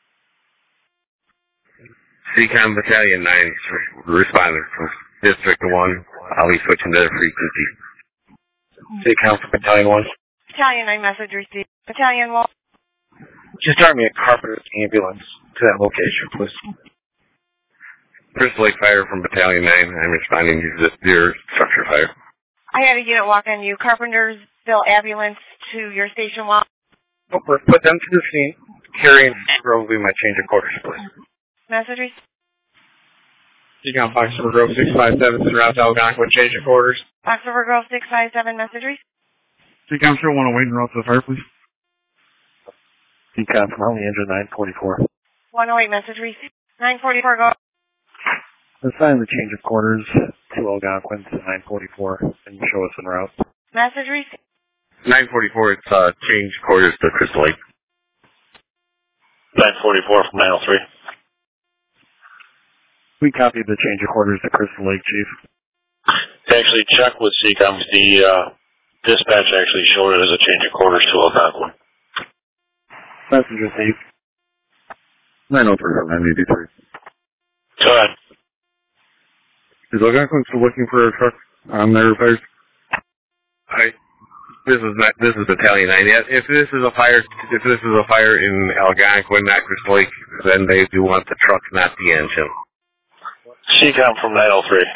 C COM Battalion nine responding from District one. I'll be switching to the frequency. C COM for Battalion one. Battalion nine message received. Battalion one. Just start me a Carpenter's ambulance to that location, please. Crystal Lake Fire from Battalion nine. I'm responding to this your structure fire. I had a unit walk on you. Carpentersville ambulance to your station one. Over. Put them to the scene. Carrying Grove will be my change of quarters, please. Message received. C COM Fox River Grove six five seven, en route to Algonquin, change of quarters. Fox River Grove six five seven, message received. C COM Show one oh eight, en route to the fire, please. C COM from Huntley engine nine forty-four. one oh eight, message received. nine forty-four, go. Assign the change of quarters to Algonquin to nine forty-four and show us en route. Message received. nine forty-four, it's uh, change quarters to Crystal Lake. nine forty-four from nine oh three. We copied the change of quarters to Crystal Lake, Chief. Actually, check with C COM. The uh, dispatch actually showed it as a change of quarters to Algonquin. Message received. nine oh three from nine eighty-three. Go ahead. Is Algonquin still looking for a truck on their repairs? Hi. This is not, this is Battalion nine. Yeah, if this is a fire, if this is a fire in Algonquin, not Crystal Lake, then they do want the truck, not the engine. C COM from nine oh three.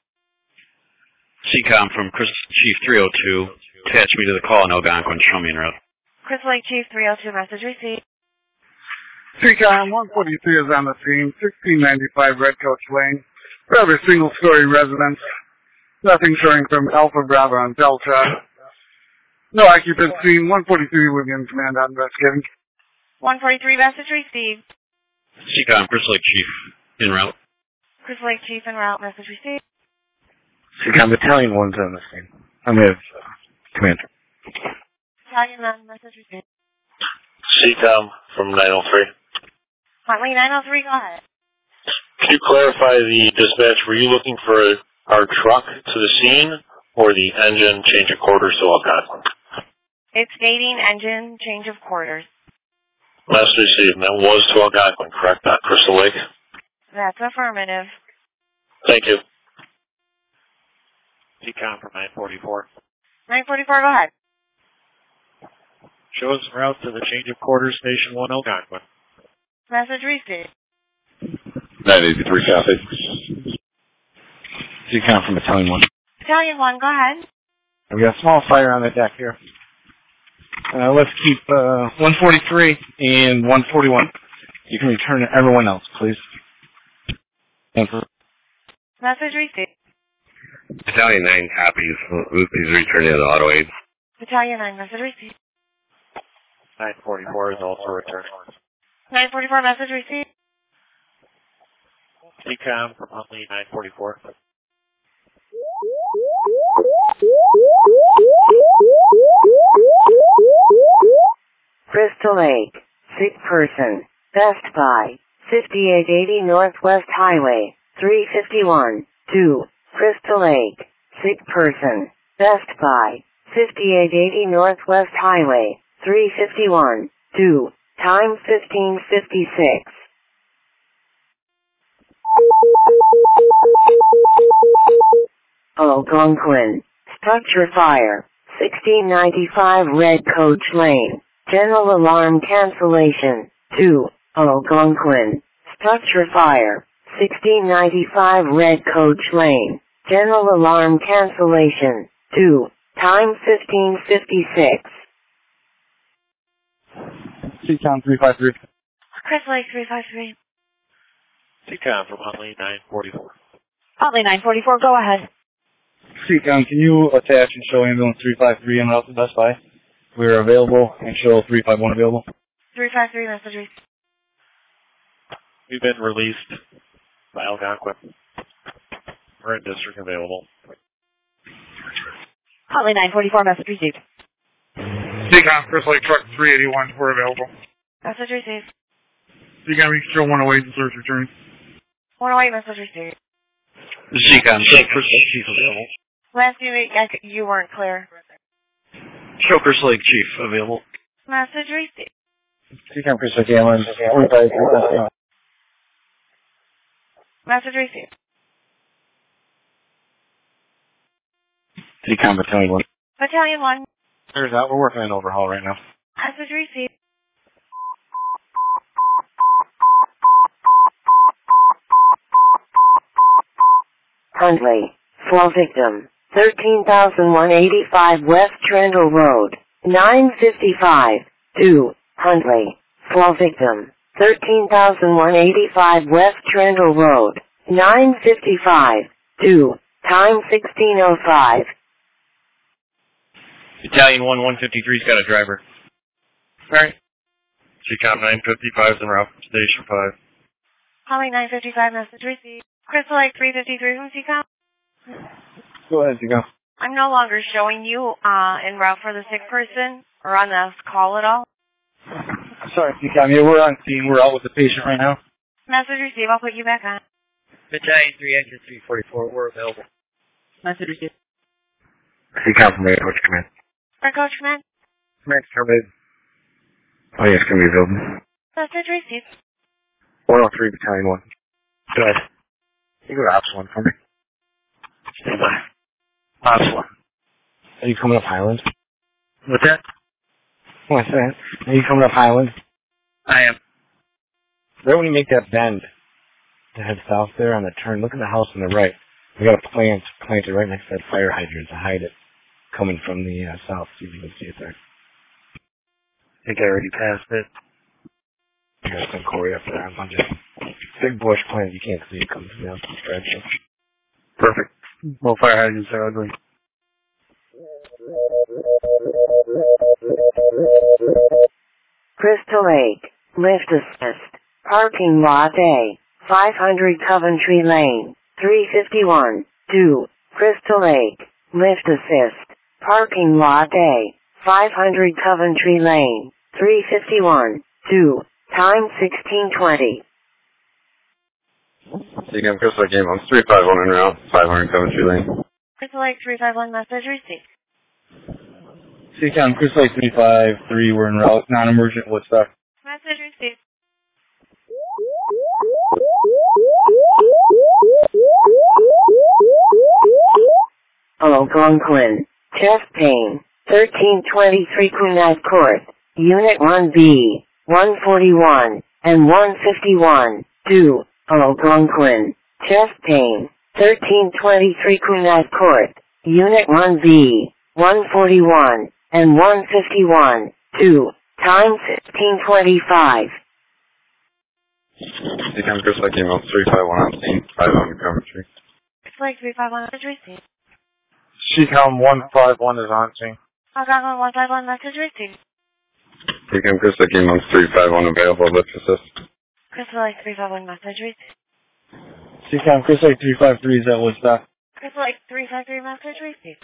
C COM from Crystal Chief three oh two. Attach me to the call in Algonquin. Show me en route. Crystal Lake Chief three oh two, message received. C COM one forty-three is on the scene. sixteen ninety-five Red Coach Lane. Rather single-story residence. Nothing showing from Alpha Bravo and Delta. No occupancy. one forty-three will be in command on investigating. one forty-three, message received. C COM Crystal Lake Chief en route. Crystal Lake Chief en route, message received. C COM Battalion one's on the scene. I'm with uh, Commander. Battalion nine, message received. C COM from nine oh three. Huntley nine oh three, go ahead. Can you clarify the dispatch? Were you looking for our truck to the scene or the engine change of quarters to Algonquin? It's stating engine change of quarters. Message received. That was to Algonquin, correct? Not Crystal Lake? That's affirmative. Thank you. C COM from nine forty-four. nine forty-four, go ahead. Show us en route to the change of quarters, Station one, Algonquin. Message received. nine eighty-three, copy. C COM from Battalion one. Battalion one, go ahead. We got a small fire on the deck here. Uh, let's keep uh, one forty-three and one forty-one. You can return to everyone else, please. Thank you. Message received. Battalion nine copies. Please return to the auto aid. Battalion nine, message received. nine forty-four is also returning. nine forty-four, message received. C COM from Huntley nine forty-four. Crystal Lake. Sick person. Best Buy. fifty-eight eighty Northwest Highway. three fifty-one. two. Crystal Lake. Sick person. Best Buy. fifty-eight eighty Northwest Highway. three fifty-one. two. Time fifteen fifty-six. Algonquin. Structure fire. sixteen ninety-five Red Coach Lane. General alarm cancellation. two. Algonquin. Structure fire. sixteen ninety-five Red Coach Lane. General alarm cancellation. two, time fifteen fifty-six. C COM three five three. Crystal Lake three five three. C COM from Huntley nine forty-four. Huntley nine forty-four, go ahead. C COM, can you attach and show ambulance three five three en route to Best Buy? We are available, and show three five one available. three five three, message received. We've been released by Algonquin. We're in district available. Huntley nine forty-four, message received. C COM, Crystal Lake Truck three eighty-one, we're available. Message received. C COM, you can show one oh eight and search return. one oh eight, message received. C COM, show Crystal Lake Chief available. Last you, I, you weren't clear. Show Crystal Lake Chief available. Message received. C COM, Crystal Lake ambulance three five three. Message received. C COM, Battalion one. Battalion one. There's that. We're working on overhaul right now. Message received. Huntley, flow victim, thirteen thousand one hundred eighty-five West Trendle Road, nine fifty-five, two, Huntley, flow victim, thirteen thousand one hundred eighty-five West Trendle Road, nine fifty-five, two, time sixteen oh five. Battalion one, one fifty-three's got a driver. Alright. C COM nine fifty-five is en route to Station five. Holly nine fifty-five, message received. Crystal Lake three fifty-three from C COM. Go ahead, C COM. I'm no longer showing you uh, en route for the sick person or on the call at all. Sorry, C COM. Yeah, we're on scene. We're out with the patient right now. Message received. I'll put you back on. Battalion three, Engine three forty-four, we're available. Message received. C COM from Air Coach Command. Air Coach Command. Command, Command. Oh yes, can be available. Message received. one oh three, Battalion one. Go ahead. You go to Ops one for me. Stand by. Ops one. Are you coming up Highland? What's that? What's that? Are you coming up Highland? I am. Right when you make that bend to head south there on the turn, look at the house on the right. We got a plant planted right next to that fire hydrant to hide it coming from the uh, south. See if you can see it there. I think I already passed it. You got some Corey up there. A bunch of big bush plants. You can't see it coming from the outside direction. Perfect. Well, fire hydrants are ugly. Crystal Lake, lift assist, parking lot A, five hundred Coventry Lane, three fifty-one, two, Crystal Lake, lift assist, parking lot A, five hundred Coventry Lane, three fifty-one, two, time sixteen twenty. C COM, Crystal Lake ambulance three five one en route, five hundred Coventry Lane. Crystal Lake three five one, message received. C COM, Crystal Lake three five three, we're en route, non-emergent Woodstock. Message received. Algonquin, chest pain, thirteen twenty-three Cunard Court, Unit one B, one forty-one, and one fifty-one, two, Algonquin, chest pain, thirteen twenty-three Cunard Court, Unit one B, one forty-one, and one fifty-one, two, time fifteen twenty-five. C COM, Crystal Lake ambulance three five one on scene, five hundred Coventry. Crystal Lake three five one, message received. C COM one five one is on scene. Algonquin one five one, message received. C COM, Crystal Lake ambulance three five one available, lift assist. Crystal Lake three five one, message received. C COM, Crystal Lake three five three is at Woodstock. Crystal Lake three five three, message received.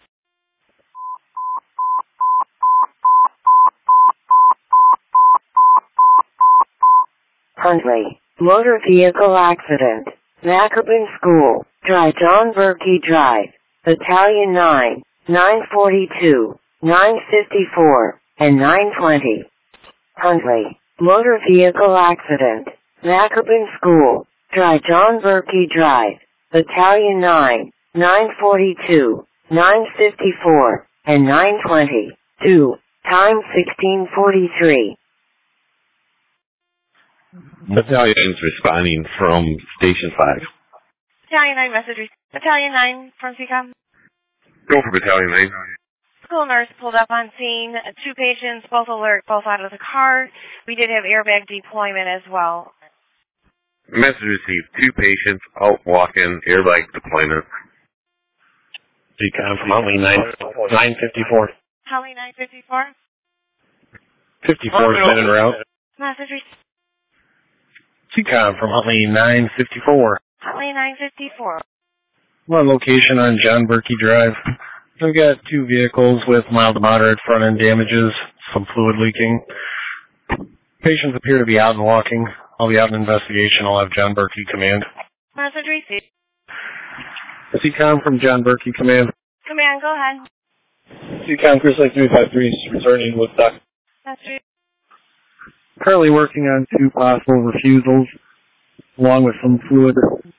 Huntley, motor vehicle accident, Jacobin School, Drive John Berkey Drive, Battalion nine, nine forty-two, nine fifty-four, and nine twenty. Huntley, motor vehicle accident, Jacobin School, Drive John Berkey Drive, Battalion nine, nine forty-two, nine fifty-four, and nine twenty, two, time sixteen forty-three. Battalion's responding from Station five. Battalion nine, message received. Battalion nine from C COM. Go for Battalion nine. School nurse pulled up on scene. Two patients, both alert, both out of the car. We did have airbag deployment as well. Message received. Two patients out walking, airbag deployment. C COM from Huntley nine fifty-four. Huntley nine fifty-four. fifty-four is been en route. Message received. C COM from Huntley nine fifty-four. Huntley nine fifty-four. We're on location on John Berkey Drive. We've got two vehicles with mild to moderate front end damages, some fluid leaking. Patients appear to be out and walking. I'll be out in investigation. I'll have John Berkey command. Message received. C COM from John Berkey command. Command, go ahead. C COM Chris Lake three five three is returning with Doc. Message received. Currently working on two possible refusals, along with some fluid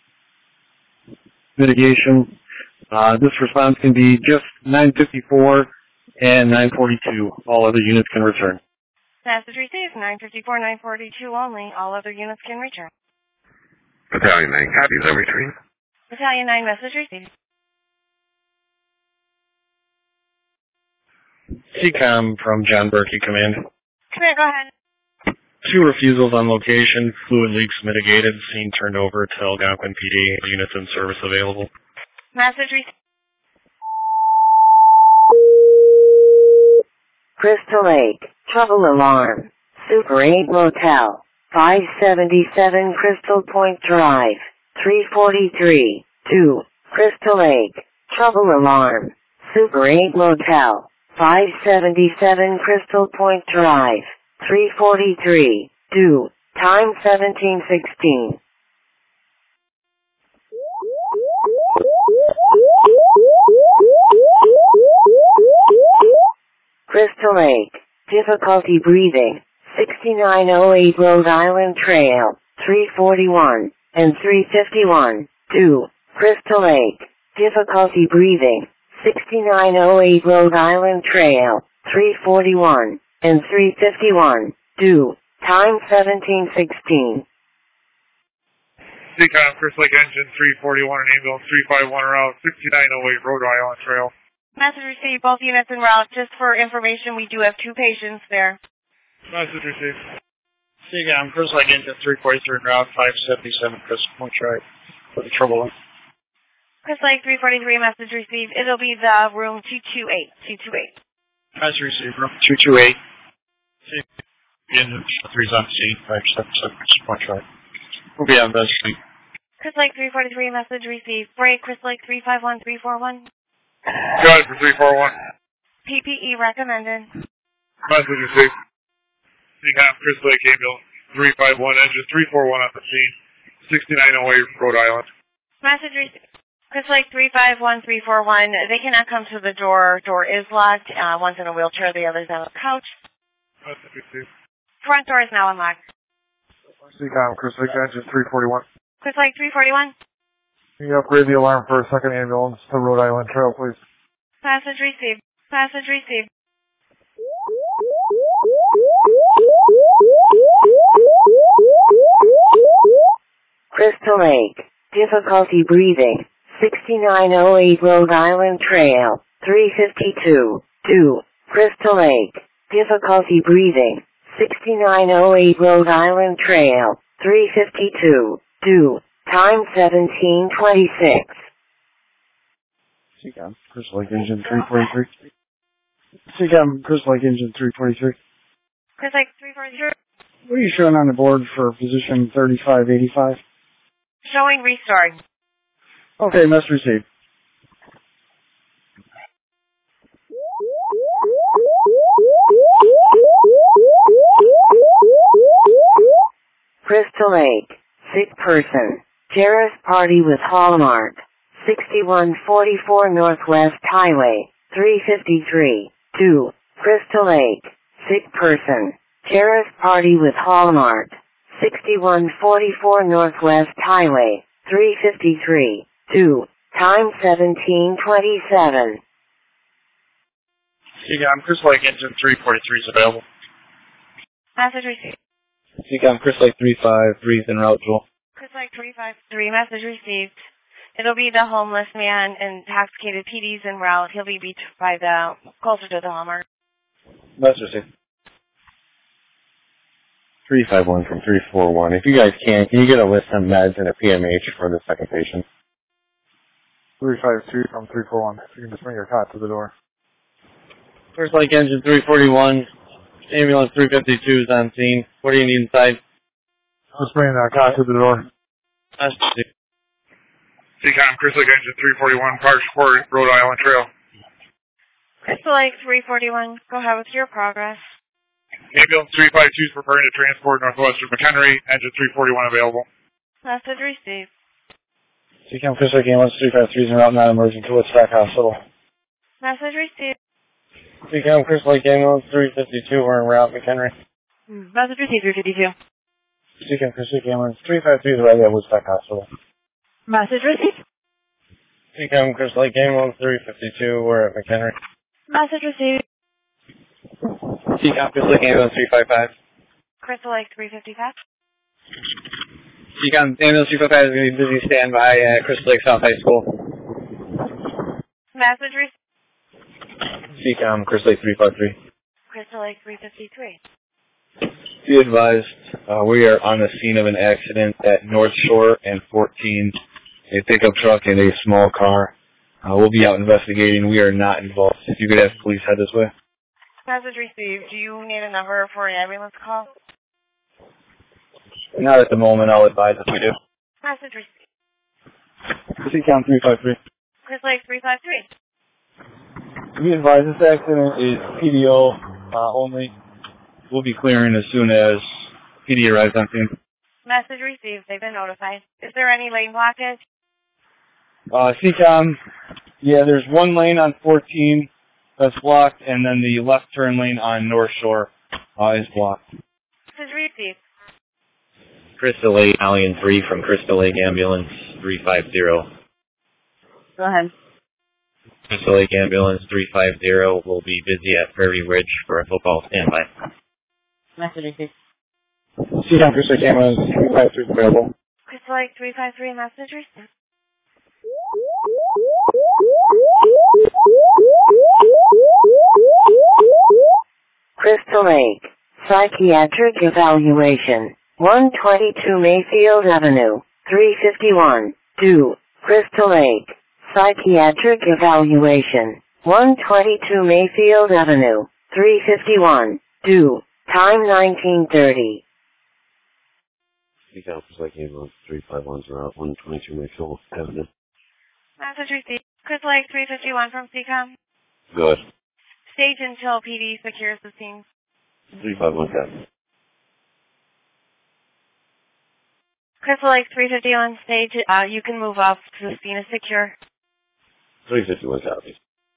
mitigation. Uh, this response can be just nine fifty-four and nine forty-two. All other units can return. Message received. nine fifty-four, nine forty-two only. All other units can return. Battalion nine, copies, I'm returning. Battalion nine, message received. C COM from John Berkey command. Command, go ahead. Two refusals on location, fluid leaks mitigated, scene turned over to Algonquin P D, units in service available. Message received. Crystal Lake, trouble alarm. Super eight Motel, five seventy-seven Crystal Point Drive, three forty-three, two, Crystal Lake, trouble alarm. Super eight Motel, five seventy-seven Crystal Point Drive, three forty-three, two, time seventeen sixteen. Crystal Lake, difficulty breathing, sixty-nine oh eight Rhode Island Trail, three forty-one, and three fifty-one, two, Crystal Lake, difficulty breathing, sixty-nine oh eight Rhode Island Trail, three forty-one, and three fifty-one, two, time seventeen sixteen. C COM, Chris Lake Engine three forty-one and ambulance three five one route, sixty-nine oh eight Rhode Island Trail. Message received. Both units en route. Just for information, we do have two patients there. Message received. C COM, Chris Lake Engine three forty-three en route, five seventy-seven Crystal Point Drive for the trouble line. Chris Lake three forty-three, message received. It'll be the room two two eight. two two eight. Message received, room two two eight. C Engine three's on scene, five seventy-seven Crystal Point Drive. We'll be on investigation. Chris Lake three forty-three, message received. Break, Chris Lake three five one, three four one. Go ahead for three four one. P P E recommended. Message received. C COM, Chris Lake ambulance three five one, engine three four one on the scene, sixty-nine oh eight Rhode Island. Message received. Chris Lake three five one, three four one. They cannot come to the door. Door is locked. Uh, one's in a wheelchair, the other's on a couch. Message received. Front door is now unlocked. C COM, Chris Lake engine three forty-one. Chris Lake three forty-one. Can you upgrade the alarm for a second ambulance to Rhode Island Trail, please? Message received. Message received. Crystal Lake, difficulty breathing, sixty-nine oh eight Rhode Island Trail, three fifty-two, two, Crystal Lake, difficulty breathing, sixty-nine oh eight Rhode Island Trail, three fifty-two, two, time seventeen twenty-six. C COM, Crystal Lake Engine three forty-three. C COM, Crystal Lake Engine three forty-three. Chris Lake three forty-three. What are you showing on the board for position thirty-five eighty-five? Showing restored. Okay, message received. Crystal Lake, sick person, terrorist party with Hallmark, sixty-one forty-four Northwest Highway, three fifty-three, two, Crystal Lake, sick person, terrorist party with Hallmark, sixty-one forty-four Northwest Highway, three fifty-three, two, time seventeen twenty-seven. C COM, Crystal Lake Engine three forty-three is available. Message received. C COM, Crystal Lake three five three is en route, Joel. Chris Lake three five three, message received. It'll be the homeless man, intoxicated P D's en route. He'll be beached by the, closer to the Hallmark. That's received. three five one from three four one. If you guys can, can you get a list of meds and a P M H for the second patient? three five two from three four one. You can just bring your cot to the door. First Lake Engine three forty-one. Ambulance three fifty-two is on scene. What do you need inside? Just bring our cot to the door. That's C COM, Chris Lake Engine three forty-one, Parks Court, Rhode Island Trail. Crystal Lake three forty-one, go ahead with your progress. Ambulance three five two is preparing to transport Northwestern McHenry, Engine three forty-one available. Message received. C COM, Chris Lake Ambulance three five three is en route, not emerging to Woodstock Hospital. Message received. C COM, Chris Lake Ambulance three fifty-two, we're en route, McHenry. Message received, three fifty-two. C COM, Chris Lake Ambulance three five three is right at Woodstock Hospital. Message received. C COM, Chris Lake Ambulance three fifty-two, we're at McHenry. Message received. C COM, Chris Lake Ambulance three five five. Crystal Lake three fifty-five. C COM, Ambulance three five five is going to be busy standby at Crystal Lake South High School. Message received. C COM, Chris Lake three five three. Crystal Lake three fifty-three. Be advised, uh, we are on the scene of an accident at North Shore and fourteen, a pickup truck and a small car. Uh, we'll be out investigating. We are not involved. If you could have police head this way. Message received. Do you need a number for an ambulance call? Not at the moment. I'll advise if we do. Message received. C COM three five three. Crystal Lake three five three. Be advised, this accident is P D O uh, only. We'll be clearing as soon as P D arrives on scene. Message received. They've been notified. Is there any lane blockage? Uh, C COM, yeah, there's one lane on fourteen that's blocked, and then the left turn lane on North Shore uh, is blocked. Message received. Crystal Lake, Alien three from Crystal Lake Ambulance three five zero. Go ahead. Crystal Lake Ambulance three five zero will be busy at Prairie Ridge for a football standby. Message received. C COM, Chris Lake Ambulance three five three is available. Crystal Lake three five three. Message received. Crystal Lake, Psychiatric Evaluation, one twenty-two Mayfield Avenue, three fifty-one, two, Crystal Lake, Psychiatric Evaluation, one twenty-two Mayfield Avenue, three fifty-one, two, time nineteen thirty. C COM, Chris Lake Ambulance three five one is route one twenty-two Mayfield Avenue. Message received. Crystal Lake three fifty-one from C COM. Good. Stage until P D secures the scene. three five one Captain. Crystal Lake three fifty-one stage. Uh, you can move up to the scene is secure. three fifty-one copies.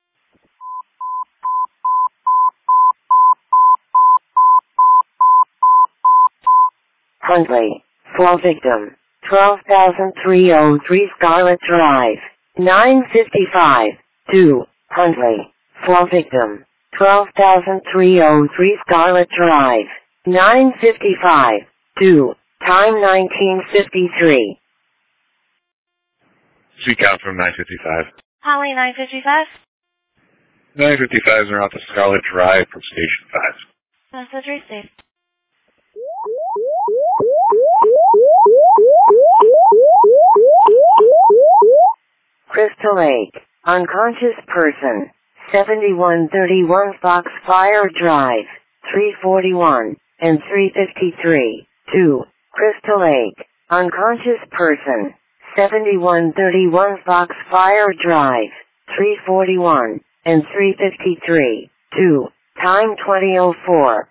Huntley, fall victim, twelve thousand three oh three Scarlet Drive, nine fifty-five, two, Huntley, fall victim, twelve thousand three oh three Scarlet Drive, nine fifty-five, two, time nineteen fifty-three. C COM from nine fifty-five. Holly nine fifty-five. nine fifty-five is around the Scarlet Drive from Station five. Message received. Crystal Lake, unconscious person, seventy-one thirty-one Foxfire Drive, three forty-one, and three fifty-three, two, Crystal Lake, unconscious person, seventy-one thirty-one Foxfire Drive, three forty-one, and three fifty-three, two, time twenty oh four.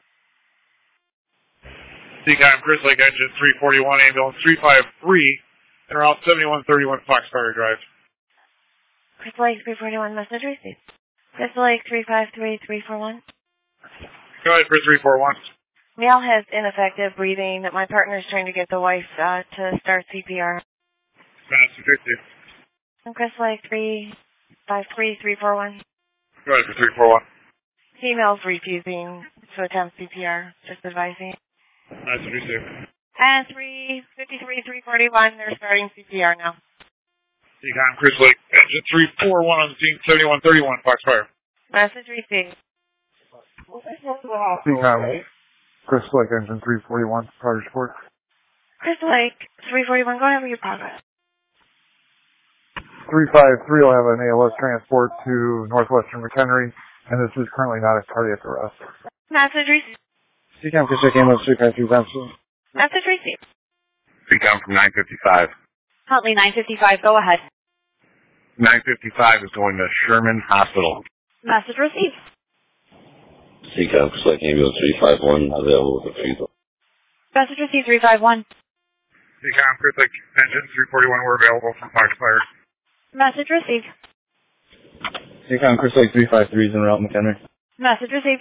C COM, Chris Lake Engine three forty-one, Ambulance three five three, and Route seventy-one thirty-one Foxfire Drive. Crystal Lake three forty-one, message received. Crystal Lake three five three, three four one. Go ahead for three four one. Male has ineffective breathing. My partner is trying to get the wife uh, to start C P R. Master fifty. Crystal Lake three five three, three four one. Go ahead for three four one. Female's refusing to attempt C P R, just advising. Master received. And three fifty-three, three forty-one, they're starting C P R now. Seacom, Chris Lake, engine three four one on the scene, seventy-one thirty-one, Foxfire. Message received. Seacom, Chris Lake, engine three forty-one, Progress Report. Chris Lake, three forty-one, go ahead with your progress. three five three will have an A L S transport to Northwestern McHenry, and this is currently not a cardiac arrest. Message received. Seacom, Chris Lake, ambulance three five three, Thompson. Message received. Seacom from nine fifty-five. Huntley nine fifty-five, go ahead. nine fifty-five is going to Sherman Hospital. Message received. Seacom, Chris Lake, ambulance three five one, available with refusal. Message received three five one. Seacom, Chris Lake, engine three forty-one, we're available from Foxfire. Message received. Seacom, Chris Lake three five three is en route, McHenry. Message received.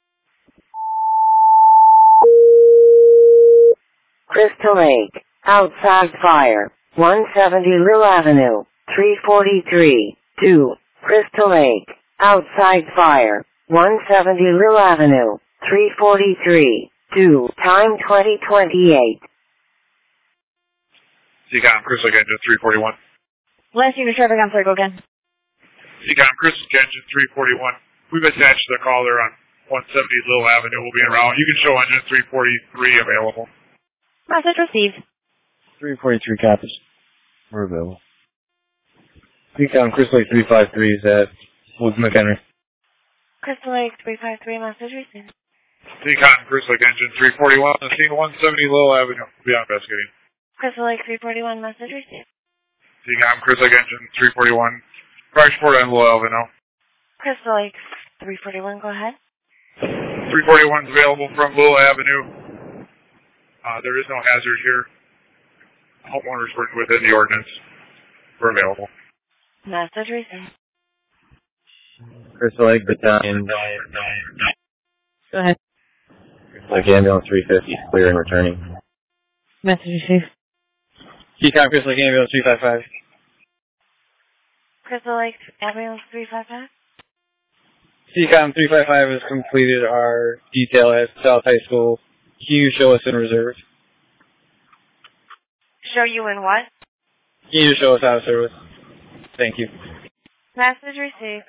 Crystal Lake, outside fire, one seventy Lil Avenue, three forty-three, two, Crystal Lake, outside fire, one seventy Lil Avenue, three forty-three, two, time twenty twenty-eight. Seacom, Chris Lake, engine three forty-one. Last unit traffic, I'm sorry, go again. Seacom, Chris Lake, engine three forty-one. We've attached the caller on one seventy Lil Avenue. We'll be en route. You can show engine three forty-three available. Message received. three forty-three copies. We're available. Seacom, Chris Lake three five three is at Woods McHenry. Crystal Lake, three five three, message received. Seacom, Chris Lake, engine three forty-one on the scene, one seventy Lil Avenue. We'll be on investigating. Crystal Lake, three forty-one, message received. Seacom, Chris Lake, engine three forty-one. Crash report on Lil Avenue. Crystal Lake, three forty-one, go ahead. three forty-one is available from Lil Avenue. Uh, there is no hazard here. Homeowners work within the ordinance. We're available. Message received. Crystal Lake, battalion. Go ahead. Crystal Lake, ambulance three fifty, clear and returning. Message received. Seacom, Chris Lake, ambulance three five five. Crystal Lake, ambulance three five five. Seacom three five five has completed our detail at South High School. Can you show us in reserve? Show you in what? Can you show us out of service? Thank you. Message received.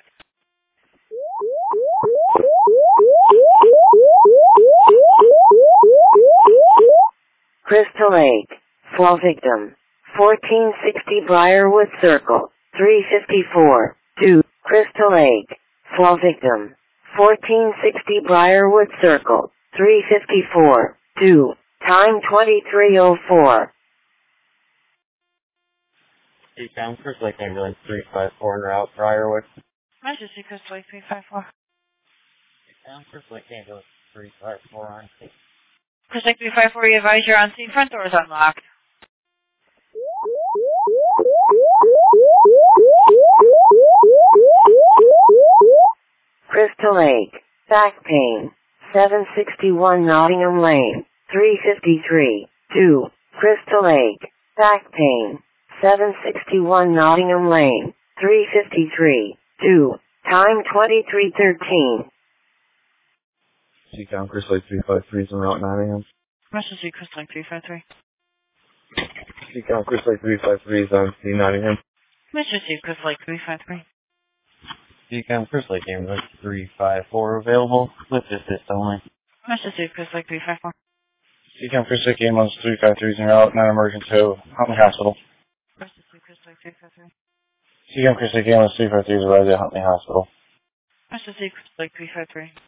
Crystal Lake, flow victim, fourteen sixty Briarwood Circle, three fifty-four, two, Crystal Lake, flow victim, fourteen sixty Briarwood Circle, three fifty-four, two, time twenty-three oh four. Seacom, Chris Lake, ambulance three five four en route, Briarwood. Message to Crystal Lake, three five four. Seacom, Chris Lake, ambulance three five four on scene. Chris Lake three five four, you advise you're on scene, front door is unlocked. Crystal Lake, back pain, seven sixty-one Nottingham Lane, three fifty-three, two, Crystal Lake, back pain, seven sixty-one Nottingham Lane, three fifty-three, two, time twenty-three thirteen. Seacom, Chris Lake three five three is en route Nottingham. Message to Crystal Lake three five three. Seacom, Chris Lake three five three is on scene Nottingham. Message to Crystal Lake three five three. Seacom, Chris Lake, ambulance three five four available, with assist only. Message to Crystal Lake three five four. Seacom, Chris Lake, ambulance three five three is en route, non-emergent to Huntley Hospital. Message to Crystal Lake three five three. Seacom, Chris Lake, ambulance three five three is arrived at Huntley Hospital. Message to Crystal Lake three five three.